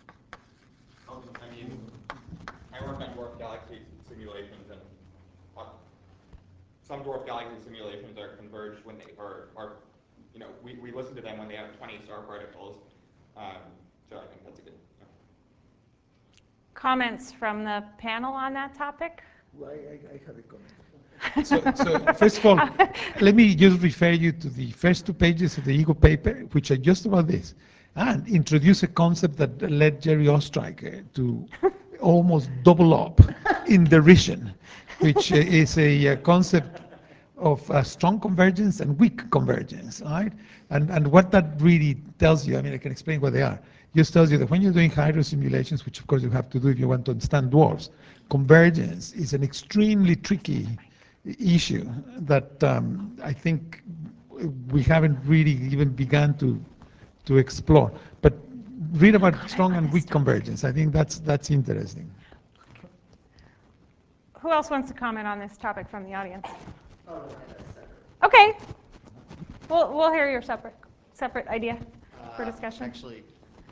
I mean, I work on dwarf galaxy simulations, and some dwarf galaxy simulations are converged when they are you know, we listen to them when they have 20 star particles. So I think that's a good. Comments from the panel on that topic? Well, I have a comment. So first of all, let me just refer you to the first 2 pages of the Eagle paper, which are just about this, and introduce a concept that led Jerry Ostriker to almost double up in derision, which is a concept of strong convergence and weak convergence, right? And what that really tells you, I mean, I can explain what they are. Just tells you that when you're doing hydro simulations, which of course you have to do if you want to understand dwarfs, convergence is an extremely tricky issue that I think we haven't really even begun to explore. But read about strong and weak convergence. I think that's interesting. Who else wants to comment on this topic from the audience? Okay. We'll hear your separate idea for discussion. Actually,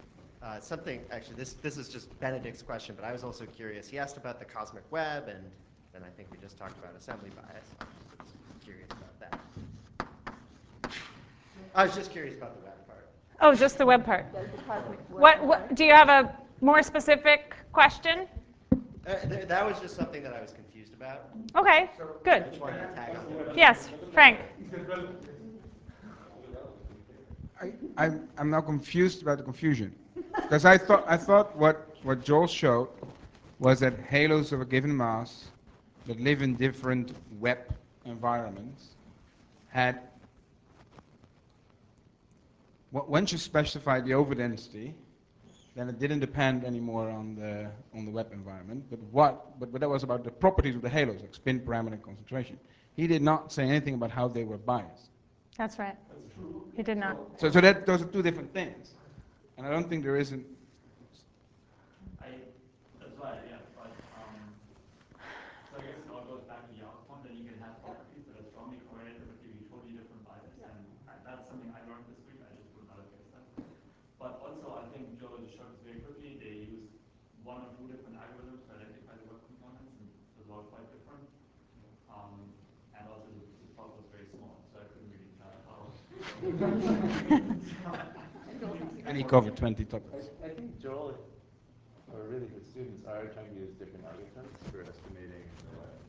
this is just Benedict's question, but I was also curious. He asked about the cosmic web, and then I think we just talked about assembly bias. I was just curious about that. I was just curious about the web part. Oh, just the web part. What do you have a more specific question? That was just something that I was confused about. Okay, good. I just wanted to tag on to it. Yes, Frank. I'm now confused about the confusion, because I thought what Joel showed was that halos of a given mass that live in different web environments had, once you specify the overdensity, then it didn't depend anymore on the web environment. But that was about the properties of the halos, like spin parameter and concentration. He did not say anything about how they were biased. That's right. He did not. So those are 2 different things, and I don't think there isn't. That's right. Yeah. But so I guess it all goes back to the outcome that you can have properties that are strongly correlated but give you totally different bias, and that's something I learned this week. I just would not have guessed that. But also, I think Joe just showed us very quickly. They used 1 or 2 different algorithms to identify the web components, and it was all quite different. And also the plot was very small, so I couldn't really tell how. And he covered 20 topics. I think Joel, or really his students, are trying to use different algorithms for estimating the web.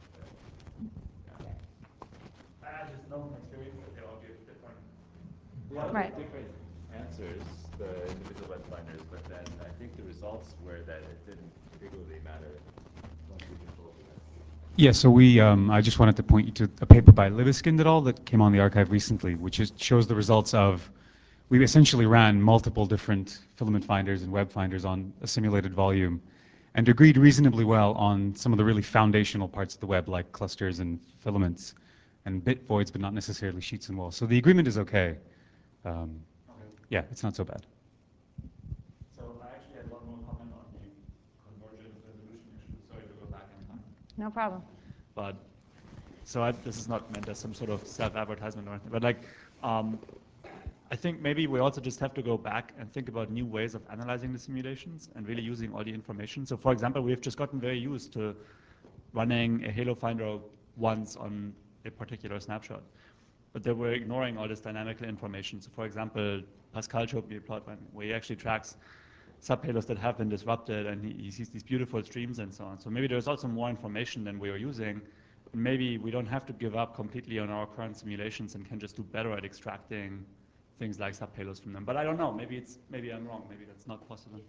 I just know from experience that they all give different. They all Right. give different answers, the individual web finders, but then I think the results were that it didn't particularly matter once we controlled the web. Yeah, so I just wanted to point you to a paper by Libeskind et al. That came on the archive recently, which shows the results of, we essentially ran multiple different filament finders and web finders on a simulated volume and agreed reasonably well on some of the really foundational parts of the web, like clusters and filaments and bit voids, but not necessarily sheets and walls. So the agreement is okay. Yeah, it's not so bad. So I actually had one more comment on the convergence resolution issue. Sorry to go back in time. No problem. But so this is not meant as some sort of self-advertisement or anything, but like, I think maybe we also just have to go back and think about new ways of analyzing the simulations and really using all the information. So for example, we've just gotten very used to running a Halo Finder once on a particular snapshot, but they were ignoring all this dynamical information. So for example, Pascal showed me a plot where he actually tracks subhalos that have been disrupted, and he sees these beautiful streams and so on. So maybe there's also more information than we are using. Maybe we don't have to give up completely on our current simulations and can just do better at extracting things like subhalos from them. But I don't know. Maybe I'm wrong. Maybe that's not possible.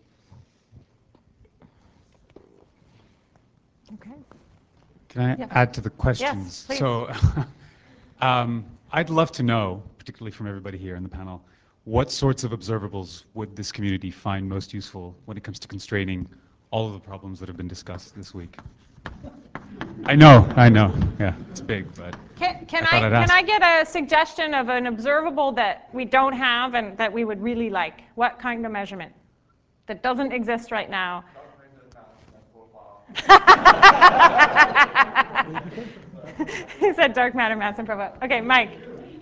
Okay. Can I add to the questions? Yes, please. So I'd love to know, particularly from everybody here in the panel, what sorts of observables would this community find most useful when it comes to constraining all of the problems that have been discussed this week? I know. Yeah, it's big, but Can I get a suggestion of an observable that we don't have and that we would really like? What kind of measurement that doesn't exist right now? He said dark matter mass and profile. Okay, Mike.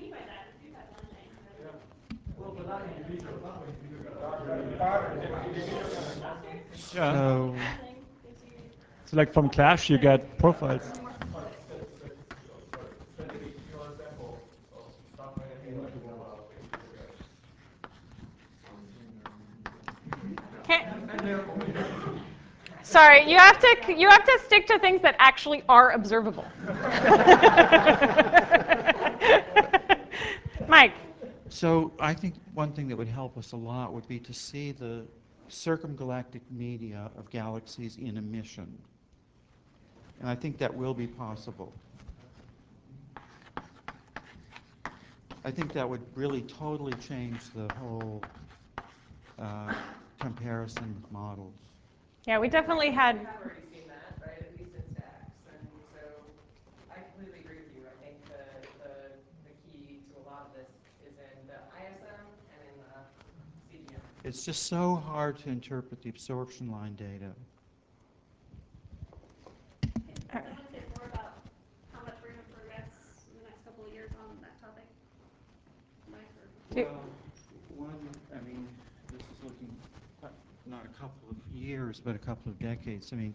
Yeah. So like from Clash, you get profiles. Sorry, you have to stick to things that actually are observable. Mike. So I think one thing that would help us a lot would be to see the circumgalactic media of galaxies in emission. And I think that will be possible. I think that would really totally change the whole comparison with models. Yeah, we definitely had. We've already seen that, right? At least in stacks. And so I completely agree with you. I think the key to a lot of this is in the ISM and in the CGM. It's just so hard to interpret the absorption line data. Can someone say more about how much we're going to progress in the next couple of years on that topic? Well, I mean, this is looking not a couple of years, but a couple of decades. I mean,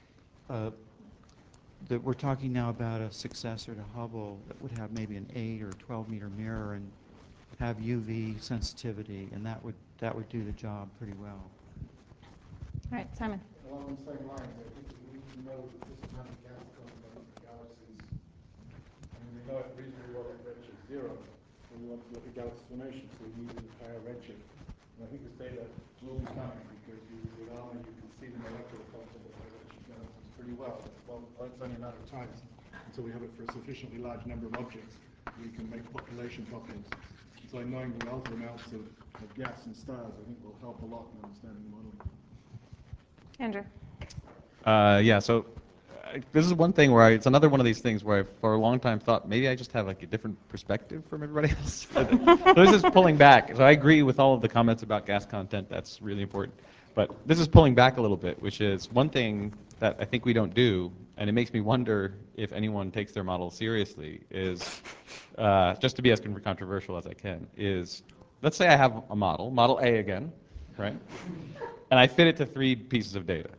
that we're talking now about a successor to Hubble that would have maybe an 8 or 12 meter mirror and have UV sensitivity, and that would do the job pretty well. All right, Simon. Along the same lines, I think we need to know the systematic gas content of galaxies. I mean, we know it reasonably well at redshift 0, and we want to look at galaxy formation, so we need a higher redshift. And I think this data will be coming because with ALMA you can see the molecular content of high redshift galaxies pretty well. Well, it's only a matter of time until we have it for a sufficiently large number of objects. We can make population copies. So knowing the relative amounts of gas and stars, I think will help a lot in understanding the modeling. Andrew. Yeah, so this is one thing where it's another one of these things where I, for a long time, thought maybe I just have like a different perspective from everybody else. So this is pulling back. So I agree with all of the comments about gas content. That's really important. But this is pulling back a little bit, which is one thing that I think we don't do, and it makes me wonder if anyone takes their model seriously, is, just to be as controversial as I can, is let's say I have a model A again, right? And I fit it to 3 pieces of data.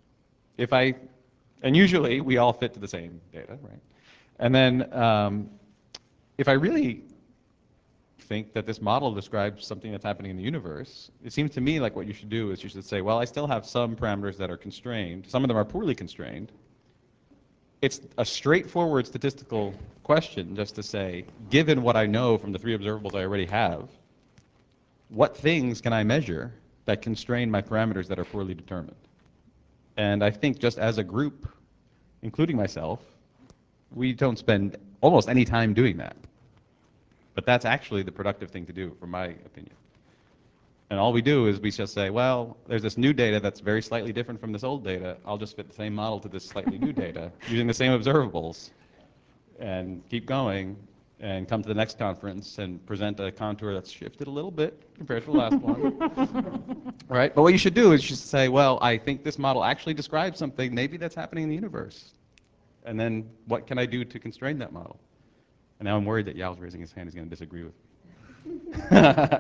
And usually we all fit to the same data, right? And then if I really think that this model describes something that's happening in the universe, it seems to me like what you should do is you should say, well, I still have some parameters that are constrained. Some of them are poorly constrained. It's a straightforward statistical question just to say, given what I know from the 3 observables I already have, what things can I measure that constrain my parameters that are poorly determined? And I think just as a group, including myself, we don't spend almost any time doing that. But that's actually the productive thing to do, from my opinion. And all we do is we just say, well, there's this new data that's very slightly different from this old data. I'll just fit the same model to this slightly new data using the same observables and keep going and come to the next conference and present a contour that's shifted a little bit compared to the last one. Right? But what you should do is just say, well, I think this model actually describes something maybe that's happening in the universe. And then what can I do to constrain that model? And now I'm worried that Yao's raising his hand. He's going to disagree with me.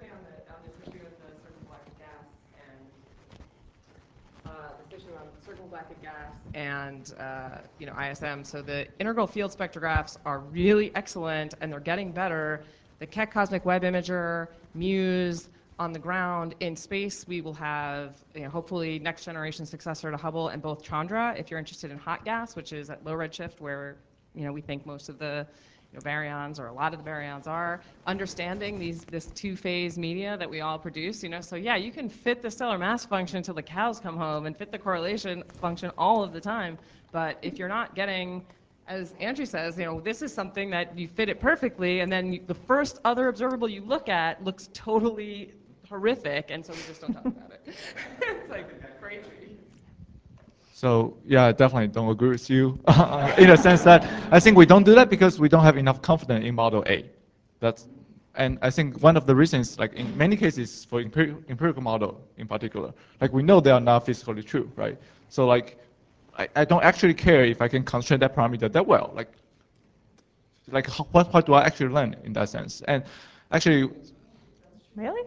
Circumgalactic gas and ISM. So the integral field spectrographs are really excellent, and they're getting better. The Keck Cosmic Web Imager, MUSE, on the ground. In space, we will have hopefully next generation successor to Hubble, and both Chandra, if you're interested in hot gas, which is at low redshift where we think most of the baryons, or a lot of the baryons, are understanding this 2-phase media that we all produce. So yeah, you can fit the stellar mass function until the cows come home and fit the correlation function all of the time. But if you're not getting, as Andrew says, this is something that you fit it perfectly, and then the first other observable you look at looks totally horrific, and so we just don't talk about it. It's like crazy. So yeah, I definitely don't agree with you in a sense that I think we don't do that because we don't have enough confidence in model A. And I think one of the reasons, like in many cases for empirical model in particular, like we know they are not physically true, right? So like I don't actually care if I can constrain that parameter that well. Like what do I actually learn in that sense? And actually, really?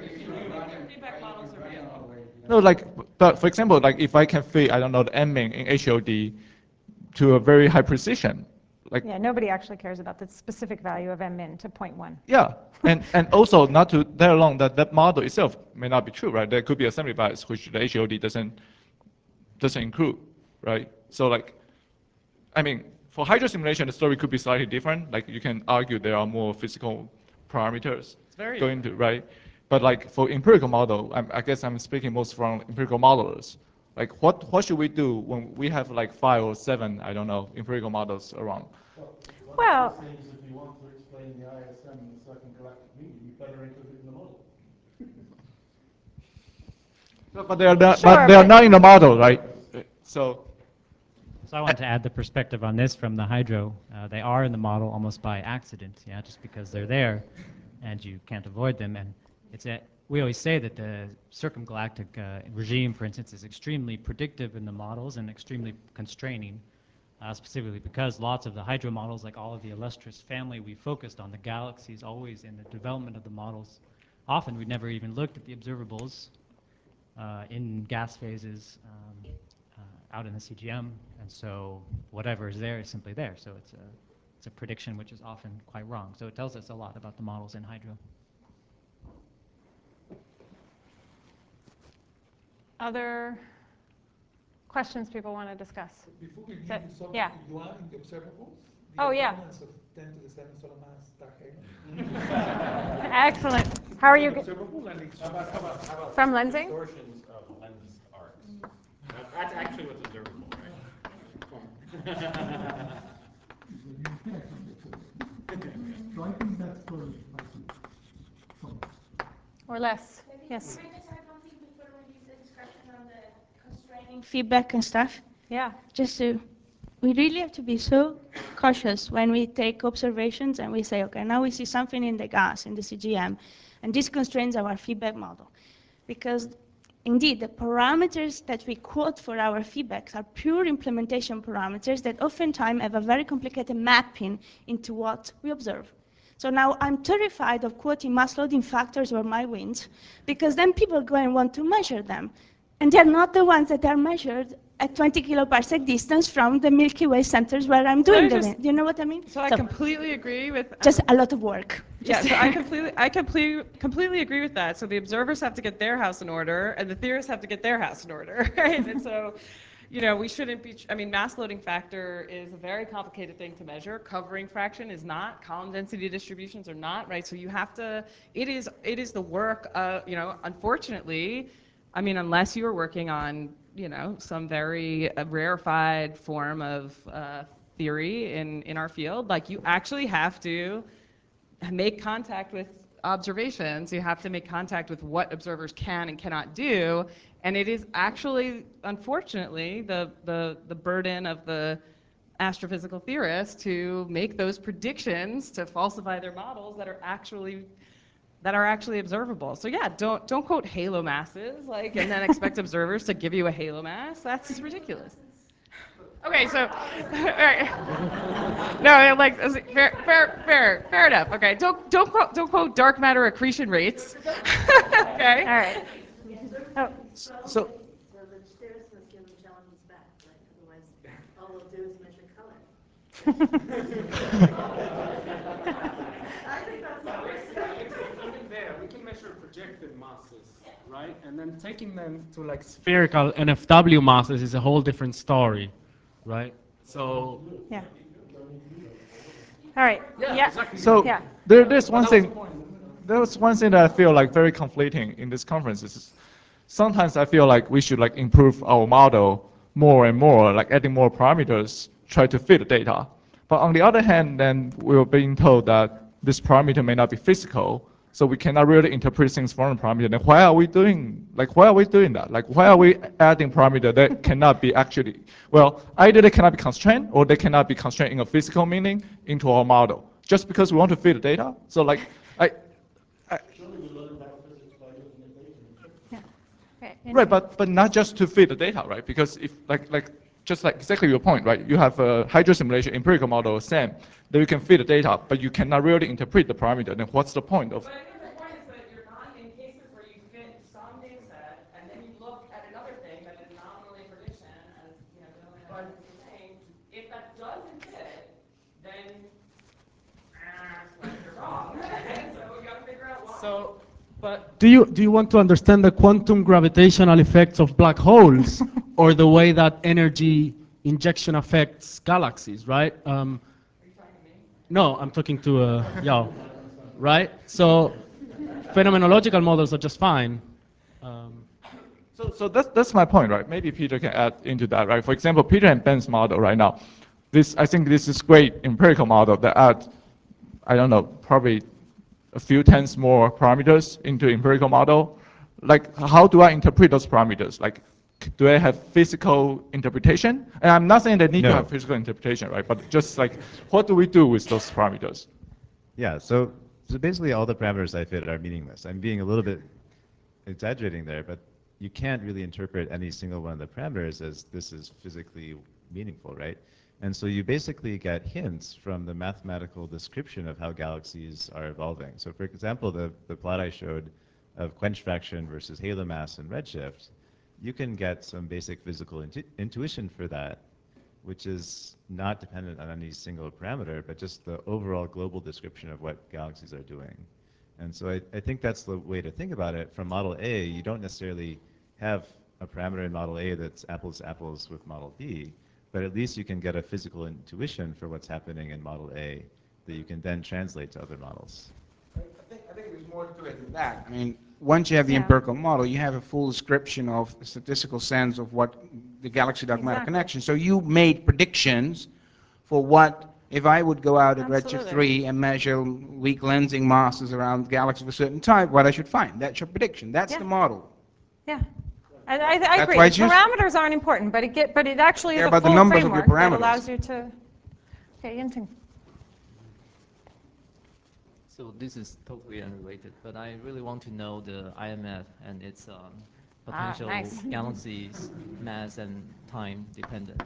No, but for example, like if I can fit, I don't know, the M-min in HOD to a very high precision, yeah, nobody actually cares about the specific value of M-min to 0.1. Yeah, and also not to that alone that model itself may not be true, right? There could be assembly bias which the HOD doesn't doesn't include, right? So like, I mean, for hydro simulation, the story could be slightly different. Like you can argue there are more physical parameters going to, right? But like for empirical model, I guess I'm speaking most from empirical modelers. Like what should we do when we have like 5 or 7, I don't know, empirical models around? Well, one of the things, if you want to explain the ISM and the circumgalactic medium, you better include it in the model. But they are not in the model, right? So I want to add the perspective on this from the hydro. They are in the model almost by accident, yeah, just because they're there, and you can't avoid them. And we always say that the circumgalactic regime, for instance, is extremely predictive in the models and extremely constraining, specifically because lots of the hydro models, like all of the illustrious family, we focused on the galaxies always in the development of the models. Often we never even looked at the observables in gas phases out in the CGM, and so whatever is there is simply there. So it's a prediction which is often quite wrong. So it tells us a lot about the models in hydro. Other questions people want to discuss? Before we leave the subject, yeah. you are in the observables? Oh, yeah. Abundance of 10 to the 7 solar mass dark halo. Excellent. How are you? How about From lensing? Distortions of lens arcs. That's actually what's observable, right? So I think that's for Or less. Yes. Can I just add one thing before we leave the discussion on the constraining feedback and stuff? Yeah. We really have to be so cautious when we take observations and we say, okay, now we see something in the gas, in the CGM, and this constrains our feedback model. Because indeed, the parameters that we quote for our feedbacks are pure implementation parameters that oftentimes have a very complicated mapping into what we observe. So now I'm terrified of quoting mass loading factors or my winds, because then people go and want to measure them. And they're not the ones that are measured at 20 kiloparsec distance from the Milky Way centers where I'm doing them. Do you know what I mean? So I completely agree with... Just a lot of work. Yeah, so I completely agree with that. So the observers have to get their house in order, and the theorists have to get their house in order, right? And so, you know, we shouldn't be, I mean, mass loading factor is a very complicated thing to measure. Covering fraction is not. Column density distributions are not, right? So you have to, it is the work of, you know, unfortunately, I mean, unless you are working on, you know, some very rarefied form of theory in our field, like you actually have to make contact with observations. You have to make contact with what observers can and cannot do. And it is actually, unfortunately, the burden of the astrophysical theorists to make those predictions, to falsify their models that are actually observable. So yeah, don't quote halo masses, like, and then expect observers to give you a halo mass. That's ridiculous. Okay, so, all right. No, like, fair enough. Okay, don't quote dark matter accretion rates. Okay. All right. Oh. So the theorists must give them challenges back, right? Otherwise, all we'll do is measure color. I think that's not even there. We can measure projected masses, right? And then taking them to like spherical NFW masses is a whole different story, right? So yeah. All right. Yeah. Exactly. So yeah. there's one thing. There's one thing that I feel like very conflicting in this conference is sometimes I feel like we should like improve our model more and more, like adding more parameters, try to fit the data. But on the other hand, then we were being told that this parameter may not be physical, so we cannot really interpret things from the parameter. Then why are we doing that? Like why are we adding parameter that cannot be actually, well, either they cannot be constrained or they cannot be constrained in a physical meaning into our model, just because we want to fit the data? So like, right, but not just to fit the data, right? Because if just like exactly your point, right? You have a hydro simulation empirical model, SAM, that you can fit the data, but you cannot really interpret the parameter. Then what's the point of? But I think the point is that you're not in cases where you fit some data set and then you look at another thing that is nominally a prediction, as you know, Dylan and I were saying. If that doesn't fit, then you're wrong. So you got to figure out why. But do you want to understand the quantum gravitational effects of black holes? or the way that energy injection affects galaxies, right? No, I'm talking to Yao, right? So phenomenological models are just fine. So that's my point, right? Maybe Peter can add into that, right? For example, Peter and Ben's model right now. I think this is great empirical model that add, I don't know, probably a few tens more parameters into empirical model. Like, how do I interpret those parameters? Like, do I have physical interpretation? And I'm not saying they need to have physical interpretation, right? But just like, what do we do with those parameters? Yeah, so basically all the parameters I fit are meaningless. I'm being a little bit exaggerating there, but you can't really interpret any single one of the parameters as this is physically meaningful, right? And so you basically get hints from the mathematical description of how galaxies are evolving. So for example, the plot I showed of quench fraction versus halo mass and redshift, you can get some basic physical intuition for that, which is not dependent on any single parameter, but just the overall global description of what galaxies are doing. And so I think that's the way to think about it. From Model A, you don't necessarily have a parameter in Model A that's apples to apples with Model B, but at least you can get a physical intuition for what's happening in Model A that you can then translate to other models. I think there's more to it than that. I mean, once you have the empirical model, you have a full description of the statistical sense of what the galaxy-dark matter connection. So you made predictions for what, if I would go out at redshift 3 and measure weak lensing masses around galaxies of a certain type, what I should find. That's your prediction. That's the model. Yeah. I agree. why it's Parameters aren't important, but it actually is Care a about the full numbers of your framework that parameters. allows you to. Okay, Yinting. So this is totally unrelated, but I really want to know the IMF and its potential nice. galaxies, mass and time dependent.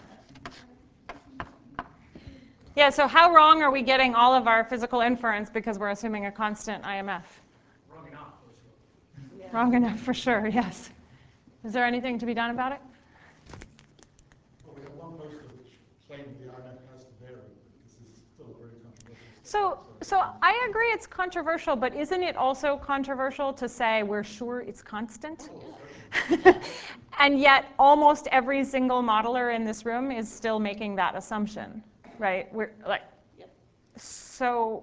Yeah, so how wrong are we getting all of our physical inference because we're assuming a constant IMF? Wrong enough, for sure. Yeah. Wrong enough for sure, yes. Is there anything to be done about it? Well, we have one poster which claimed the IMF has to vary, but this is still a very controversial So I agree it's controversial, but isn't it also controversial to say we're sure it's constant? And yet almost every single modeler in this room is still making that assumption, right? We're like, so.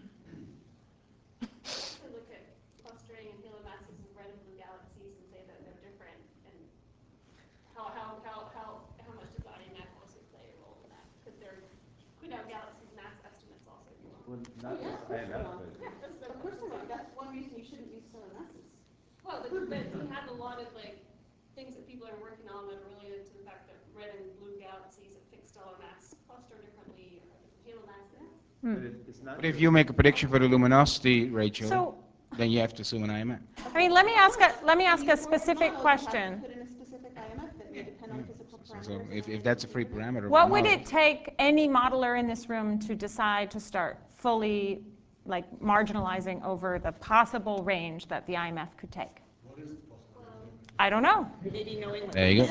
To look at clustering and halo masses of red and blue galaxies and say that they're different, and how much does the IMF also play a role in that? Because there could have galaxies mass estimates also if you want. Well, not just IMF, but Of course not. That's one reason you shouldn't use stellar masses. Well, but we have a lot of things that people are working on that are related to the fact that red and blue galaxies at fixed stellar mass cluster differently or different halo masses. But if you make a prediction for the luminosity, Rachel, then you have to assume an IMF. I mean, let me ask a specific question. Put in a specific IMF that may depend on physical parameters. So if that's a free parameter. What would it take any modeler in this room to decide to start fully marginalizing over the possible range that the IMF could take? What is the possible range? I don't know. There you go.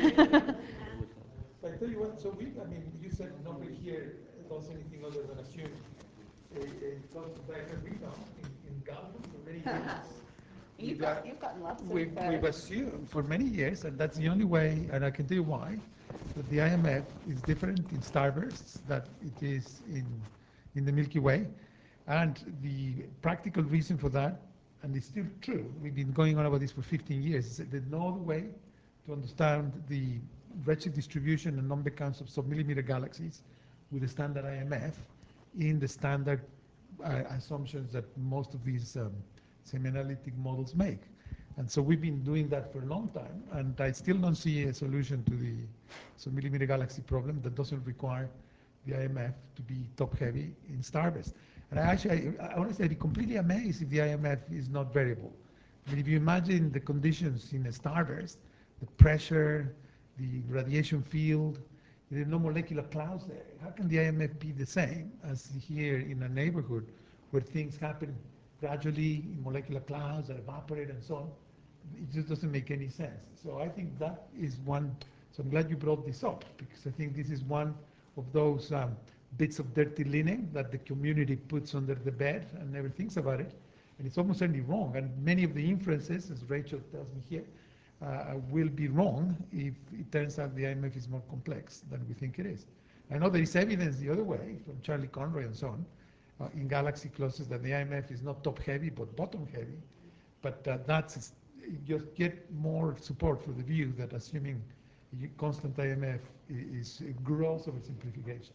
I tell you what, so you said nobody here does anything other than assume. It goes back and we know in Galvin for many years. You've gotten lots of We've assumed for many years, and that's the only way, and I can tell you why, that the IMF is different in starbursts than it is in the Milky Way. And the practical reason for that, and it's still true, we've been going on about this for 15 years, is that there's no other way to understand the redshift distribution and number counts of submillimeter galaxies with the standard IMF in the standard assumptions that most of these semi-analytic models make. And so we've been doing that for a long time, and I still don't see a solution to the submillimeter galaxy problem that doesn't require the IMF to be top-heavy in starburst. And I honestly, I'd be completely amazed if the IMF is not variable. I mean, if you imagine the conditions in a starburst, the pressure, the radiation field, there are no molecular clouds there. How can the IMF be the same as here in a neighborhood where things happen gradually in molecular clouds that evaporate and so on? It just doesn't make any sense. So I think that is one, so I'm glad you brought this up, because I think this is one of those bits of dirty linen that the community puts under the bed and never thinks about it. And it's almost certainly wrong. And many of the inferences, as Rachel tells me here, will be wrong if it turns out the IMF is more complex than we think it is. I know there is evidence the other way from Charlie Conroy and so on in Galaxy clusters that the IMF is not top-heavy but bottom-heavy, but that's just get more support for the view that assuming constant IMF is a gross oversimplification.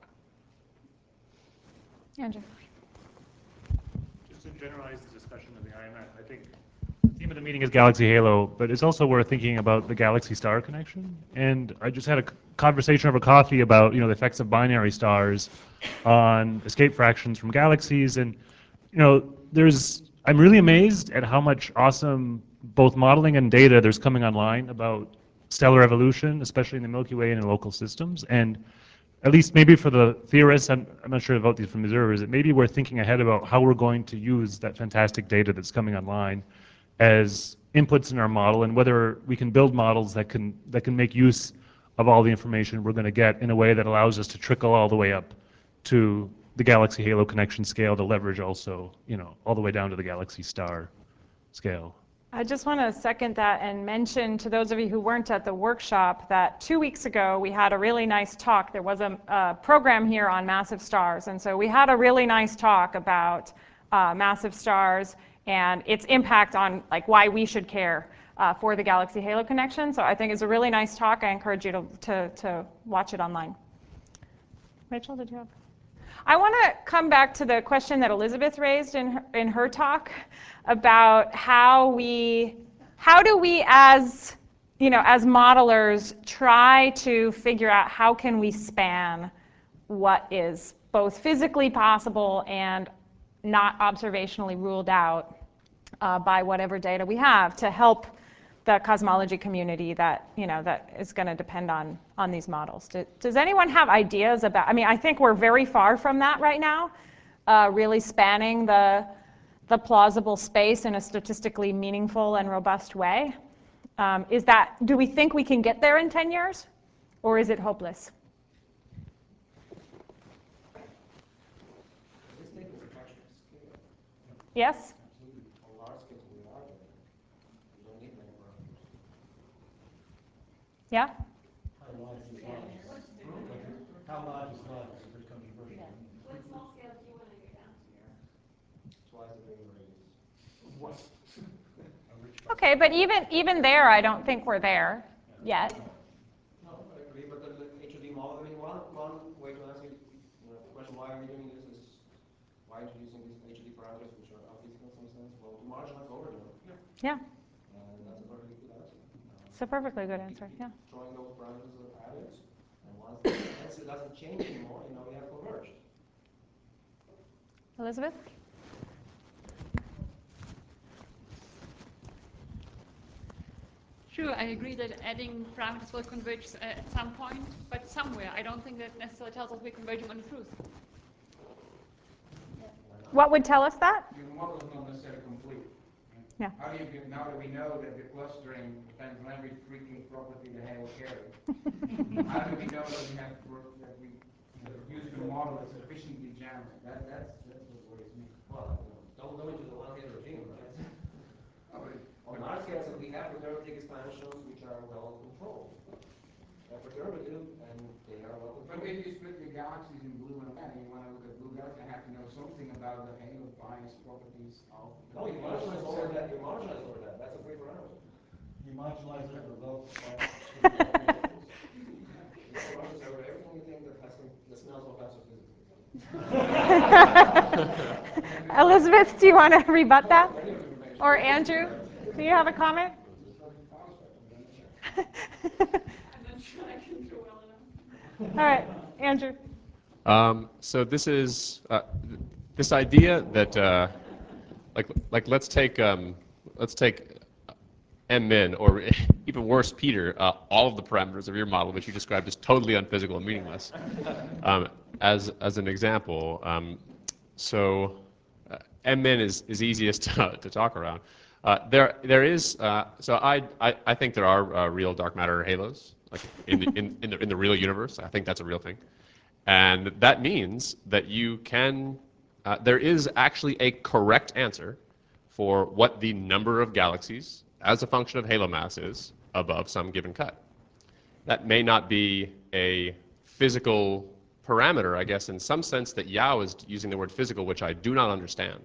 Andrew. Just to generalize the discussion of the IMF, I think the theme of the meeting is Galaxy Halo, but it's also worth thinking about the Galaxy Star connection. And I just had a conversation over coffee about the effects of binary stars on escape fractions from galaxies, and I'm really amazed at how much awesome both modeling and data there's coming online about stellar evolution, especially in the Milky Way and in local systems. And at least maybe for the theorists, I'm not sure about these from observers, that maybe we're thinking ahead about how we're going to use that fantastic data that's coming online as inputs in our model, and whether we can build models that can make use of all the information we're going to get in a way that allows us to trickle all the way up to the Galaxy Halo connection scale to leverage also, all the way down to the Galaxy Star scale. I just want to second that and mention to those of you who weren't at the workshop that 2 weeks ago we had a really nice talk. There was a program here on massive stars, and so we had a really nice talk about massive stars and its impact on why we should care for the Galaxy Halo connection. So I think it's a really nice talk. I encourage you to watch it online. Rachel, did you have? I want to come back to the question that Elizabeth raised in her talk about how do we as modelers try to figure out how can we span what is both physically possible and not observationally ruled out by whatever data we have to help the cosmology community that is going to depend on these models. Does anyone have ideas about? I mean, I think we're very far from that right now, really spanning the plausible space in a statistically meaningful and robust way. Do we think we can get there in 10 years, or is it hopeless? Yes? Yeah? How large is large? How large is large is a bit controversial. What small scale do you want to get down to? Twice the ring radius. What? Okay, but even there, I don't think we're there yet. No, I agree, but the HOD model, I mean, one way to answer the question, why are we doing this, is why introducing these HOD parameters, which are physical in some sense, well, to marginalize overload. Yeah. And that's a perfectly good answer. It's a perfectly good answer, yeah. Throwing those parameters at it, and once the answer doesn't change anymore, we have converged. Elizabeth? True, I agree that adding parameters will converge at some point, but somewhere. I don't think that necessarily tells us we're converging on the truth. What would tell us that? Your model is not necessarily complete. Yeah. How do you get, now that we know that the clustering depends on every freaking property the Halo carry, how do we know that we have used the model that's sufficiently jammed? That's what worries me. Well, don't go into the one-hit regime, right? On our scales, we have perturbative expansions which are well controlled. They're perturbative and they are well controlled. But if you split the galaxies in blue and red, and you want to look at blue galaxies, I have to know something about the Halo bias properties of. No, you marginalize over that. You marginalize over that. That's a free parameter. You marginalize it without. You marginalize over everything you think that smells of astrophysics. Elizabeth, do you want to rebut that? Or Andrew, do you have a comment? All right, Andrew. So this is this idea that let's take M-min, or even worse, Peter, all of the parameters of your model, which you described as totally unphysical and meaningless, as an example. So M-min is easiest to talk around. There is so I think there are real dark matter halos, like in the real universe. I think that's a real thing, and that means that you can. There is actually a correct answer for what the number of galaxies as a function of halo masses above some given cut. That may not be a physical parameter, I guess, in some sense that Yao is using the word physical, which I do not understand.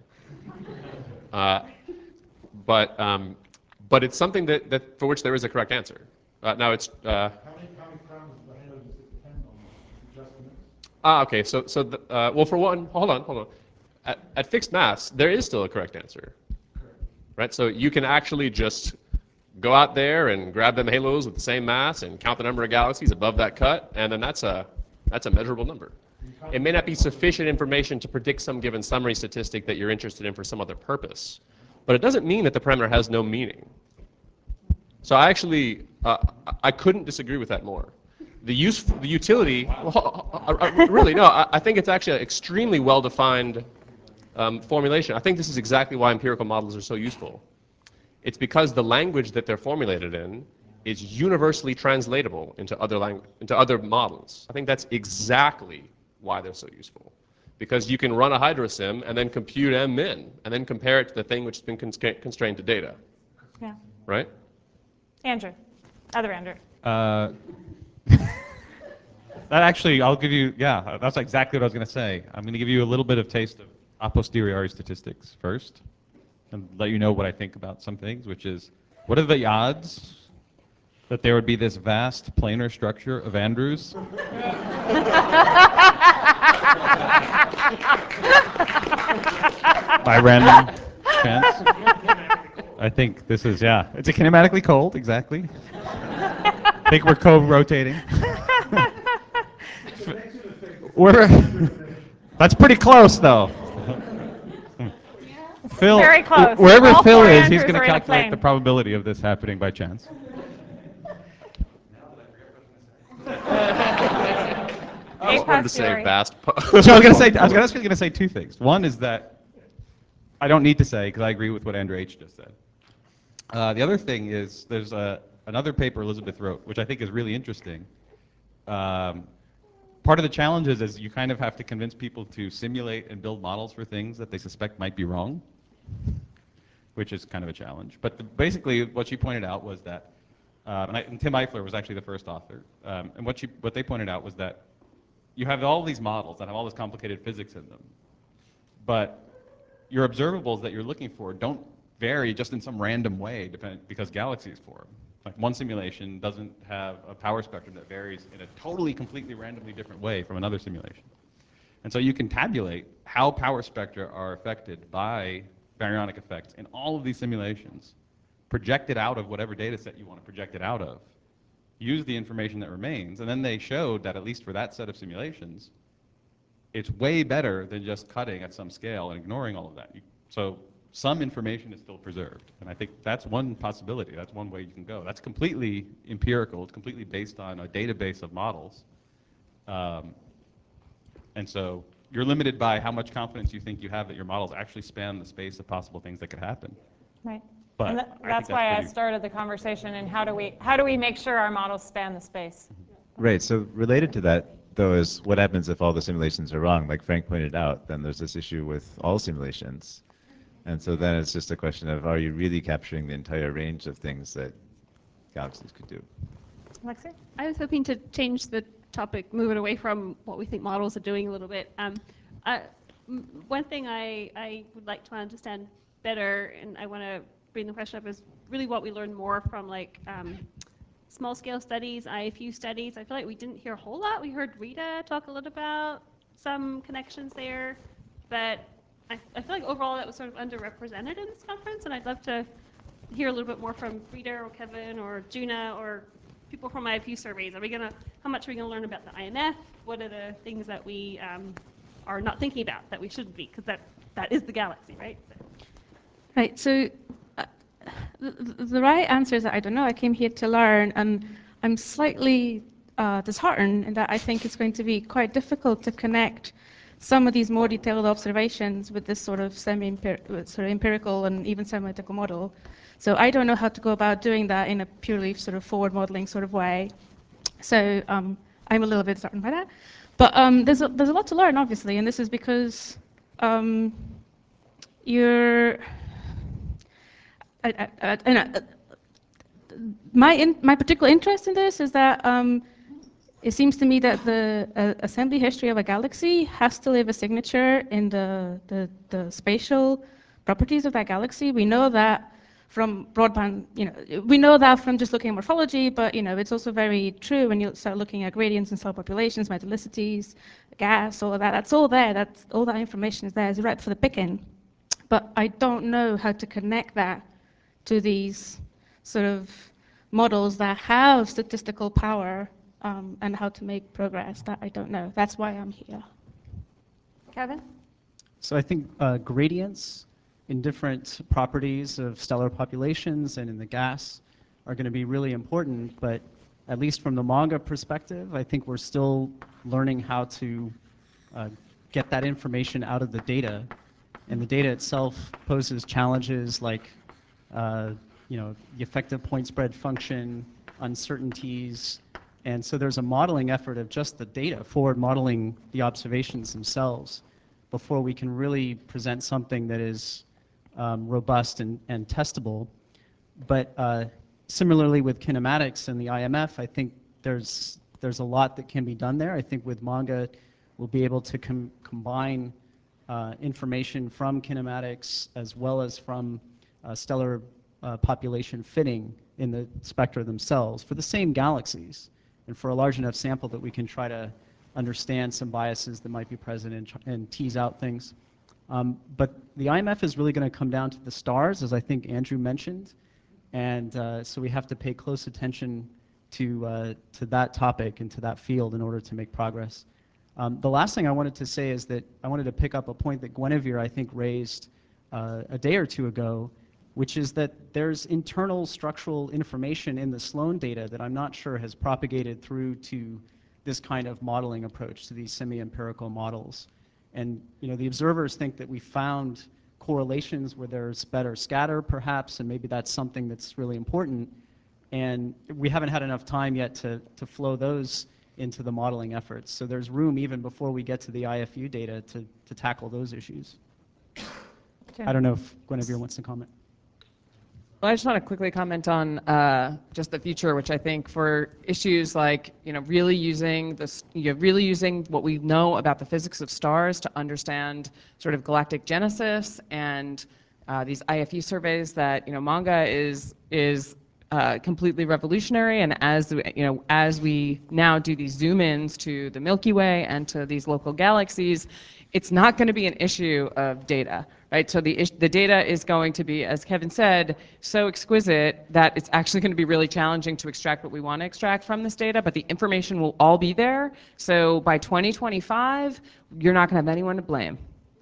But it's something that for which there is a correct answer. Now it's. How many parameters of the halo does it depend on? Just the mix? Okay, so well, for one, hold on. At fixed mass, there is still a correct answer. Right? So you can actually just go out there and grab them halos with the same mass and count the number of galaxies above that cut, and then that's a measurable number. It may not be sufficient information to predict some given summary statistic that you're interested in for some other purpose, but it doesn't mean that the parameter has no meaning. So I actually, I couldn't disagree with that more. The utility, really, no, I think it's actually an extremely well-defined formulation. I think this is exactly why empirical models are so useful. It's because the language that they're formulated in is universally translatable into other models. I think that's exactly why they're so useful. Because you can run a hydrosim and then compute M-min, and then compare it to the thing which has been constrained to data. Yeah. Right? Andrew. Other Andrew. That actually, I'll give you, yeah, that's exactly what I was going to say. I'm going to give you a little bit of taste of a posteriori statistics first, and let you know what I think about some things, which is, what are the odds that there would be this vast planar structure of Andrews? By random chance. I think this is, yeah, it's a kinematically cold, exactly. I think we're co-rotating. That's pretty close, though. Phil, very close. wherever All Phil four is, he's Andrews going to are in a calculate plane. the probability of this happening by chance. I just wanted to say vast. So I was going to say two things. One is that I don't need to say, because I agree with what Andrew H. just said. The other thing is there's another paper Elizabeth wrote, which I think is really interesting. Part of the challenge is you kind of have to convince people to simulate and build models for things that they suspect might be wrong, which is kind of a challenge. But basically what she pointed out was that, and Tim Eifler was actually the first author, and what they pointed out was that you have all these models that have all this complicated physics in them, but your observables that you're looking for don't vary just in some random way because galaxies form. Like one simulation doesn't have a power spectrum that varies in a totally, completely randomly different way from another simulation. And so you can tabulate how power spectra are affected by baryonic effects in all of these simulations, project it out of whatever data set you want to project it out of, use the information that remains, and then they showed that at least for that set of simulations, it's way better than just cutting at some scale and ignoring all of that. So some information is still preserved, and I think that's one possibility. That's one way you can go. That's completely empirical. It's completely based on a database of models. And so you're limited by how much confidence you think you have that your models actually span the space of possible things that could happen. Right. But And that's why I started the conversation, and how do we make sure our models span the space? Right. So related to that, though, is what happens if all the simulations are wrong? Like Frank pointed out, then there's this issue with all simulations. And so then it's just a question of, are you really capturing the entire range of things that galaxies could do? Alexia? I was hoping to change the topic, move it away from what we think models are doing a little bit. One thing I would like to understand better, and I want to bring the question up, is really what we learn more from small scale studies, IFU studies. I feel like we didn't hear a whole lot. We heard Rita talk a little about some connections there, but I feel like overall that was sort of underrepresented in this conference, and I'd love to hear a little bit more from Rita or Kevin or Juna or people from IFU surveys. How much are we going to learn about the IMF? What are the things that we are not thinking about that we shouldn't be? Because that is the galaxy, right? Right, so the right answer is that I don't know. I came here to learn, and I'm slightly disheartened in that I think it's going to be quite difficult to connect some of these more detailed observations with this sort of empirical and even semi-analytical model. So I don't know how to go about doing that in a purely sort of forward modeling sort of way. So I'm a little bit disheartened by that. But there's a lot to learn, obviously, and this is because my particular interest in this is that it seems to me that the assembly history of a galaxy has to leave a signature in the spatial properties of that galaxy. We know that from broadband, we know that from just looking at morphology, but it's also very true when you start looking at gradients in cell populations, metallicities, gas, all of that. That's all there. All that information is there. It's ripe for the picking. But I don't know how to connect that to these sort of models that have statistical power, and how to make progress. That I don't know. That's why I'm here. Kevin? So I think gradients in different properties of stellar populations and in the gas are going to be really important, but at least from the MANGA perspective, I think we're still learning how to get that information out of the data. And the data itself poses challenges like the effective point spread function, uncertainties, and so there's a modeling effort of just the data, forward modeling the observations themselves before we can really present something that is robust and testable. But similarly with kinematics and the IMF, I think there's a lot that can be done there. I think with MANGA, we'll be able to combine information from kinematics as well as from stellar population fitting in the spectra themselves for the same galaxies, and for a large enough sample that we can try to understand some biases that might be present and tease out things. But the IMF is really going to come down to the stars, as I think Andrew mentioned, and so we have to pay close attention to that topic and to that field in order to make progress. The last thing I wanted to say is that I wanted to pick up a point that Guinevere, I think, raised a day or two ago, which is that there's internal structural information in the Sloan data that I'm not sure has propagated through to this kind of modeling approach, to these semi-empirical models. And the observers think that we found correlations where there's better scatter, perhaps, and maybe that's something that's really important. And we haven't had enough time yet to flow those into the modeling efforts. So there's room even before we get to the IFU data to tackle those issues. I don't know if Guinevere wants to comment. Well, I just want to quickly comment on just the future, which I think for issues like really using this, really using what we know about the physics of stars to understand sort of galactic genesis, and these IFU surveys that MANGA is completely revolutionary. And as we now do these zoom-ins to the Milky Way and to these local galaxies, it's not going to be an issue of data, right? So the data is going to be, as Kevin said, so exquisite that it's actually going to be really challenging to extract what we want to extract from this data, but the information will all be there. So by 2025, you're not going to have anyone to blame.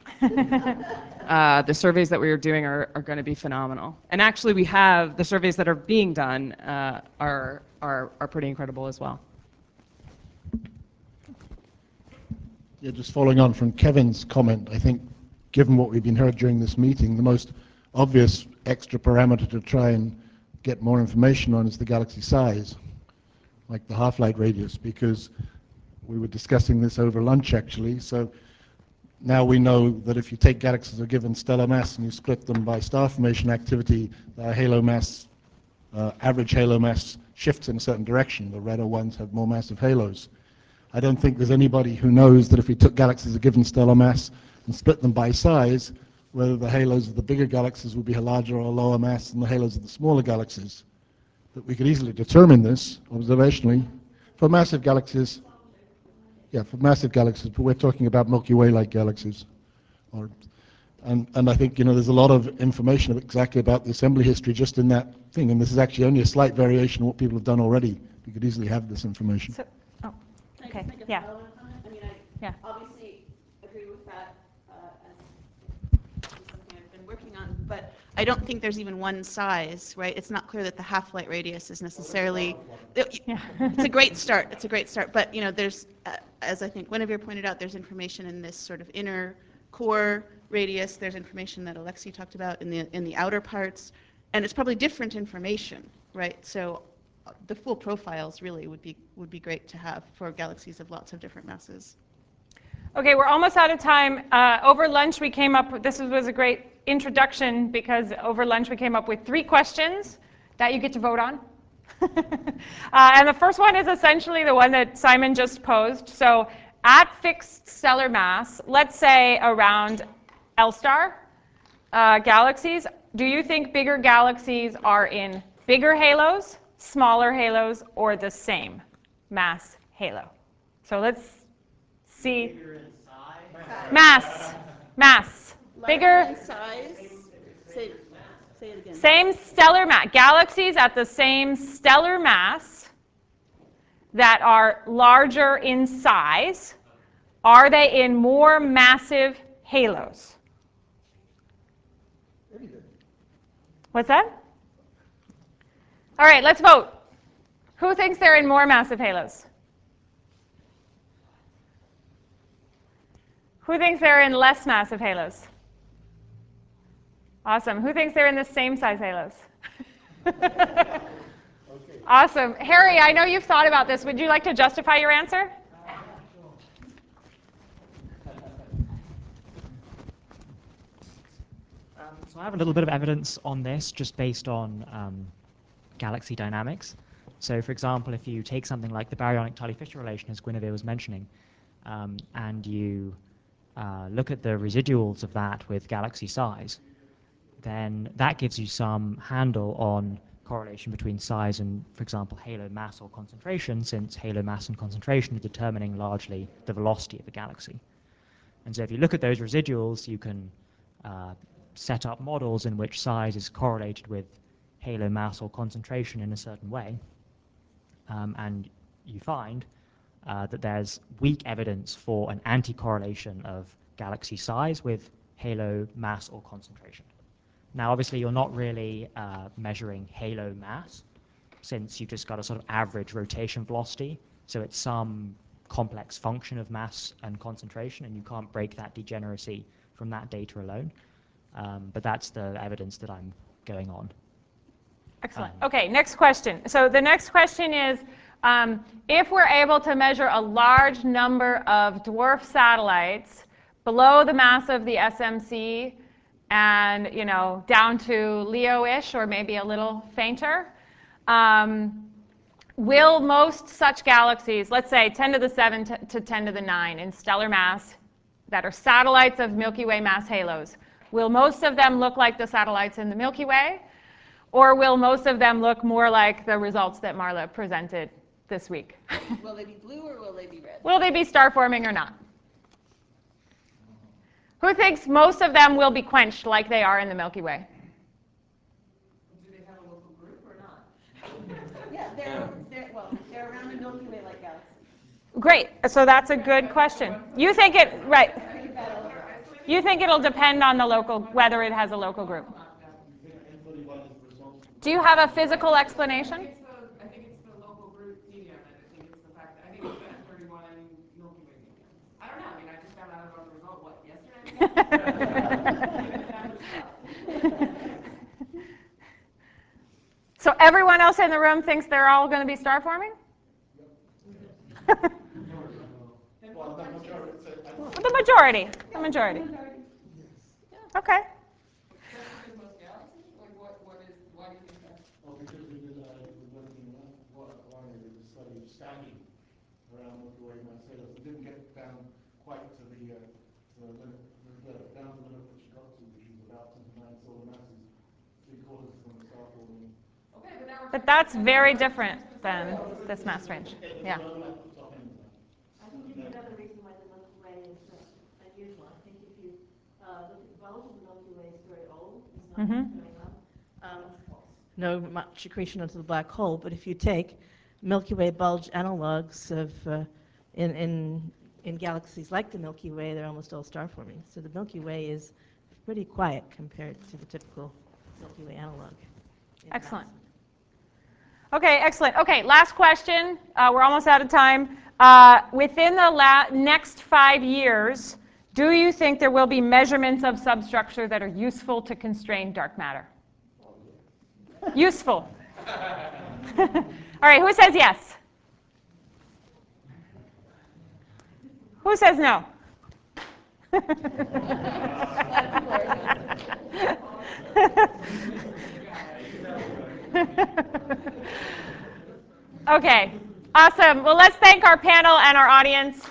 The surveys that we are doing are going to be phenomenal. And actually, we have the surveys that are being done are pretty incredible as well. Yeah, just following on from Kevin's comment, I think given what we've been heard during this meeting, the most obvious extra parameter to try and get more information on is the galaxy size, like the half-light radius, because we were discussing this over lunch actually. So now we know that if you take galaxies of a given stellar mass and you split them by star formation activity, their halo mass, average halo mass shifts in a certain direction. The redder ones have more massive halos. I don't think there's anybody who knows that if we took galaxies of a given stellar mass and split them by size, whether the halos of the bigger galaxies would be a larger or lower mass than the halos of the smaller galaxies. But we could easily determine this observationally for massive galaxies. Yeah, for massive galaxies, but we're talking about Milky Way-like galaxies. And I think there's a lot of information exactly about the assembly history just in that thing, and this is actually only a slight variation of what people have done already. We could easily have this information. So, okay, yeah. I obviously agree with that as something I've been working on, but I don't think there's even one size, right? It's not clear that the half-light radius is necessarily, it's a great start, but there's, as I think Guinevere pointed out, there's information in this sort of inner core radius, there's information that Alexei talked about in the outer parts, and it's probably different information, right? So the full profiles really would be great to have for galaxies of lots of different masses. Okay, we're almost out of time. Over lunch we came up with, this was a great introduction, because over lunch we came up with 3 questions that you get to vote on. And the first one is essentially the one that Simon just posed. So at fixed stellar mass, let's say around L-star galaxies, do you think bigger galaxies are in bigger halos, smaller halos, or the same mass halo? So let's see. Mass. Bigger. In size. Say it again. Same stellar mass. Galaxies at the same stellar mass that are larger in size, are they in more massive halos? What's that? All right, let's vote. Who thinks they're in more massive halos? Who thinks they're in less massive halos? Awesome. Who thinks they're in the same size halos? Awesome. Harry, I know you've thought about this. Would you like to justify your answer? So I have a little bit of evidence on this just based on galaxy dynamics. So for example, if you take something like the baryonic Tully-Fisher relation, as Guinevere was mentioning, and you look at the residuals of that with galaxy size, then that gives you some handle on correlation between size and, for example, halo mass or concentration, since halo mass and concentration are determining largely the velocity of the galaxy. And so if you look at those residuals, you can set up models in which size is correlated with halo mass or concentration in a certain way. And you find that there's weak evidence for an anti-correlation of galaxy size with halo mass or concentration. Now, obviously, you're not really measuring halo mass, since you've just got a sort of average rotation velocity. So it's some complex function of mass and concentration, and you can't break that degeneracy from that data alone. But that's the evidence that I'm going on. Excellent. Okay, next question. So the next question is, if we're able to measure a large number of dwarf satellites below the mass of the SMC, and down to Leo-ish or maybe a little fainter, will most such galaxies, let's say 10 to the 7 to 10 to the 9 in stellar mass that are satellites of Milky Way mass halos, will most of them look like the satellites in the Milky Way, or will most of them look more like the results that Marla presented this week? Will they be blue or will they be red? Will they be star forming or not? Who thinks most of them will be quenched like they are in the Milky Way? Do they have a local group or not? Yeah, they're around the Milky Way like galaxies. Great. So that's a good question. You think right. You think it'll depend on the local, whether it has a local group. Do you have a physical explanation? I think it's the local group medium, and I think it's the fact that I think it's the N31 and Milky Way medium. I don't know. I mean, I just found out about the result, yesterday? So everyone else in the room thinks they're all going to be star forming? The majority. Okay. Around Milky Way mass halos. It didn't get down quite to the limit, down to the limit which it got to, which was about 10 to 9 solar masses, 3/4 from the star forming. But that's very different than this mass range. Yeah. I think this is another reason why the Milky Way is unusual. I think if you look at the bulge of the Milky Way, it's very old. There's not much going on. No much accretion into the black hole. But if you take Milky Way bulge analogs of in galaxies like the Milky Way, they're almost all star forming. So the Milky Way is pretty quiet compared to the typical Milky Way analog. Excellent. Okay, excellent. Okay, last question. We're almost out of time. Within the next 5 years, do you think there will be measurements of substructure that are useful to constrain dark matter? Useful. All right, who says yes? Who says no? Okay, awesome. Well, let's thank our panel and our audience.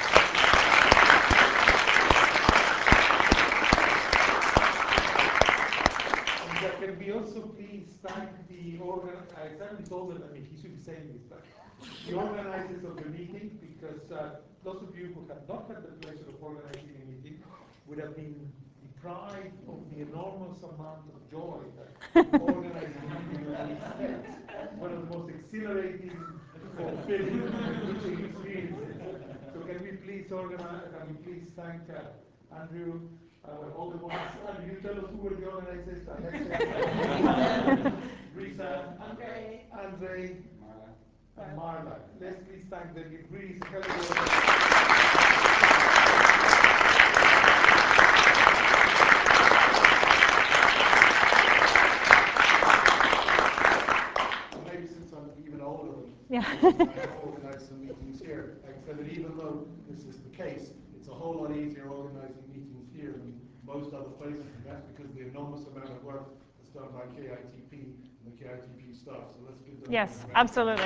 Can we also please thank the Alexander is older than me, he should be saying this, but the organizers of the meeting, because those of you who have not had the pleasure of organizing a meeting would have been deprived of the enormous amount of joy that organizing a meeting is one of the most exhilarating, fulfilling, and enriching experiences. So can we please thank Andrew, all the ones, and you tell us who were the organizers, Alexia, Risa, Andre, and Marla. Let's please thank them. It really is maybe since I'm even older than yeah. I organize some meetings here, I can say that even though this is the case, it's a whole lot easier organizing meetings here than most other places, and that's because of the enormous amount of work that's done by KITP and the KITP staff. So let's give them. Yes, absolutely.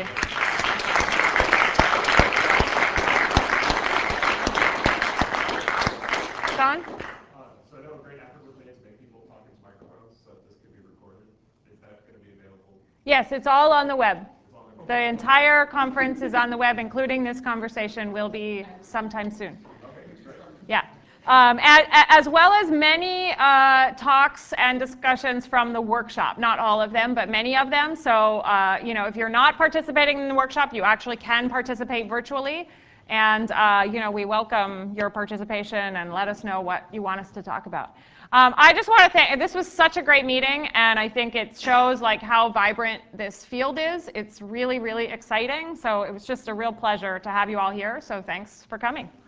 Don? So I know a great effort was made to make people talk into microphones, so this could be recorded. Is that going to be available? Yes, it's all on the web. The entire conference is on the web, including this conversation will be sometime soon. Yeah. As well as many talks and discussions from the workshop. Not all of them, but many of them. So, if you're not participating in the workshop, you actually can participate virtually. And, we welcome your participation and let us know what you want us to talk about. I just want to thank, this was such a great meeting, and I think it shows how vibrant this field is. It's really, really exciting. So it was just a real pleasure to have you all here. So thanks for coming.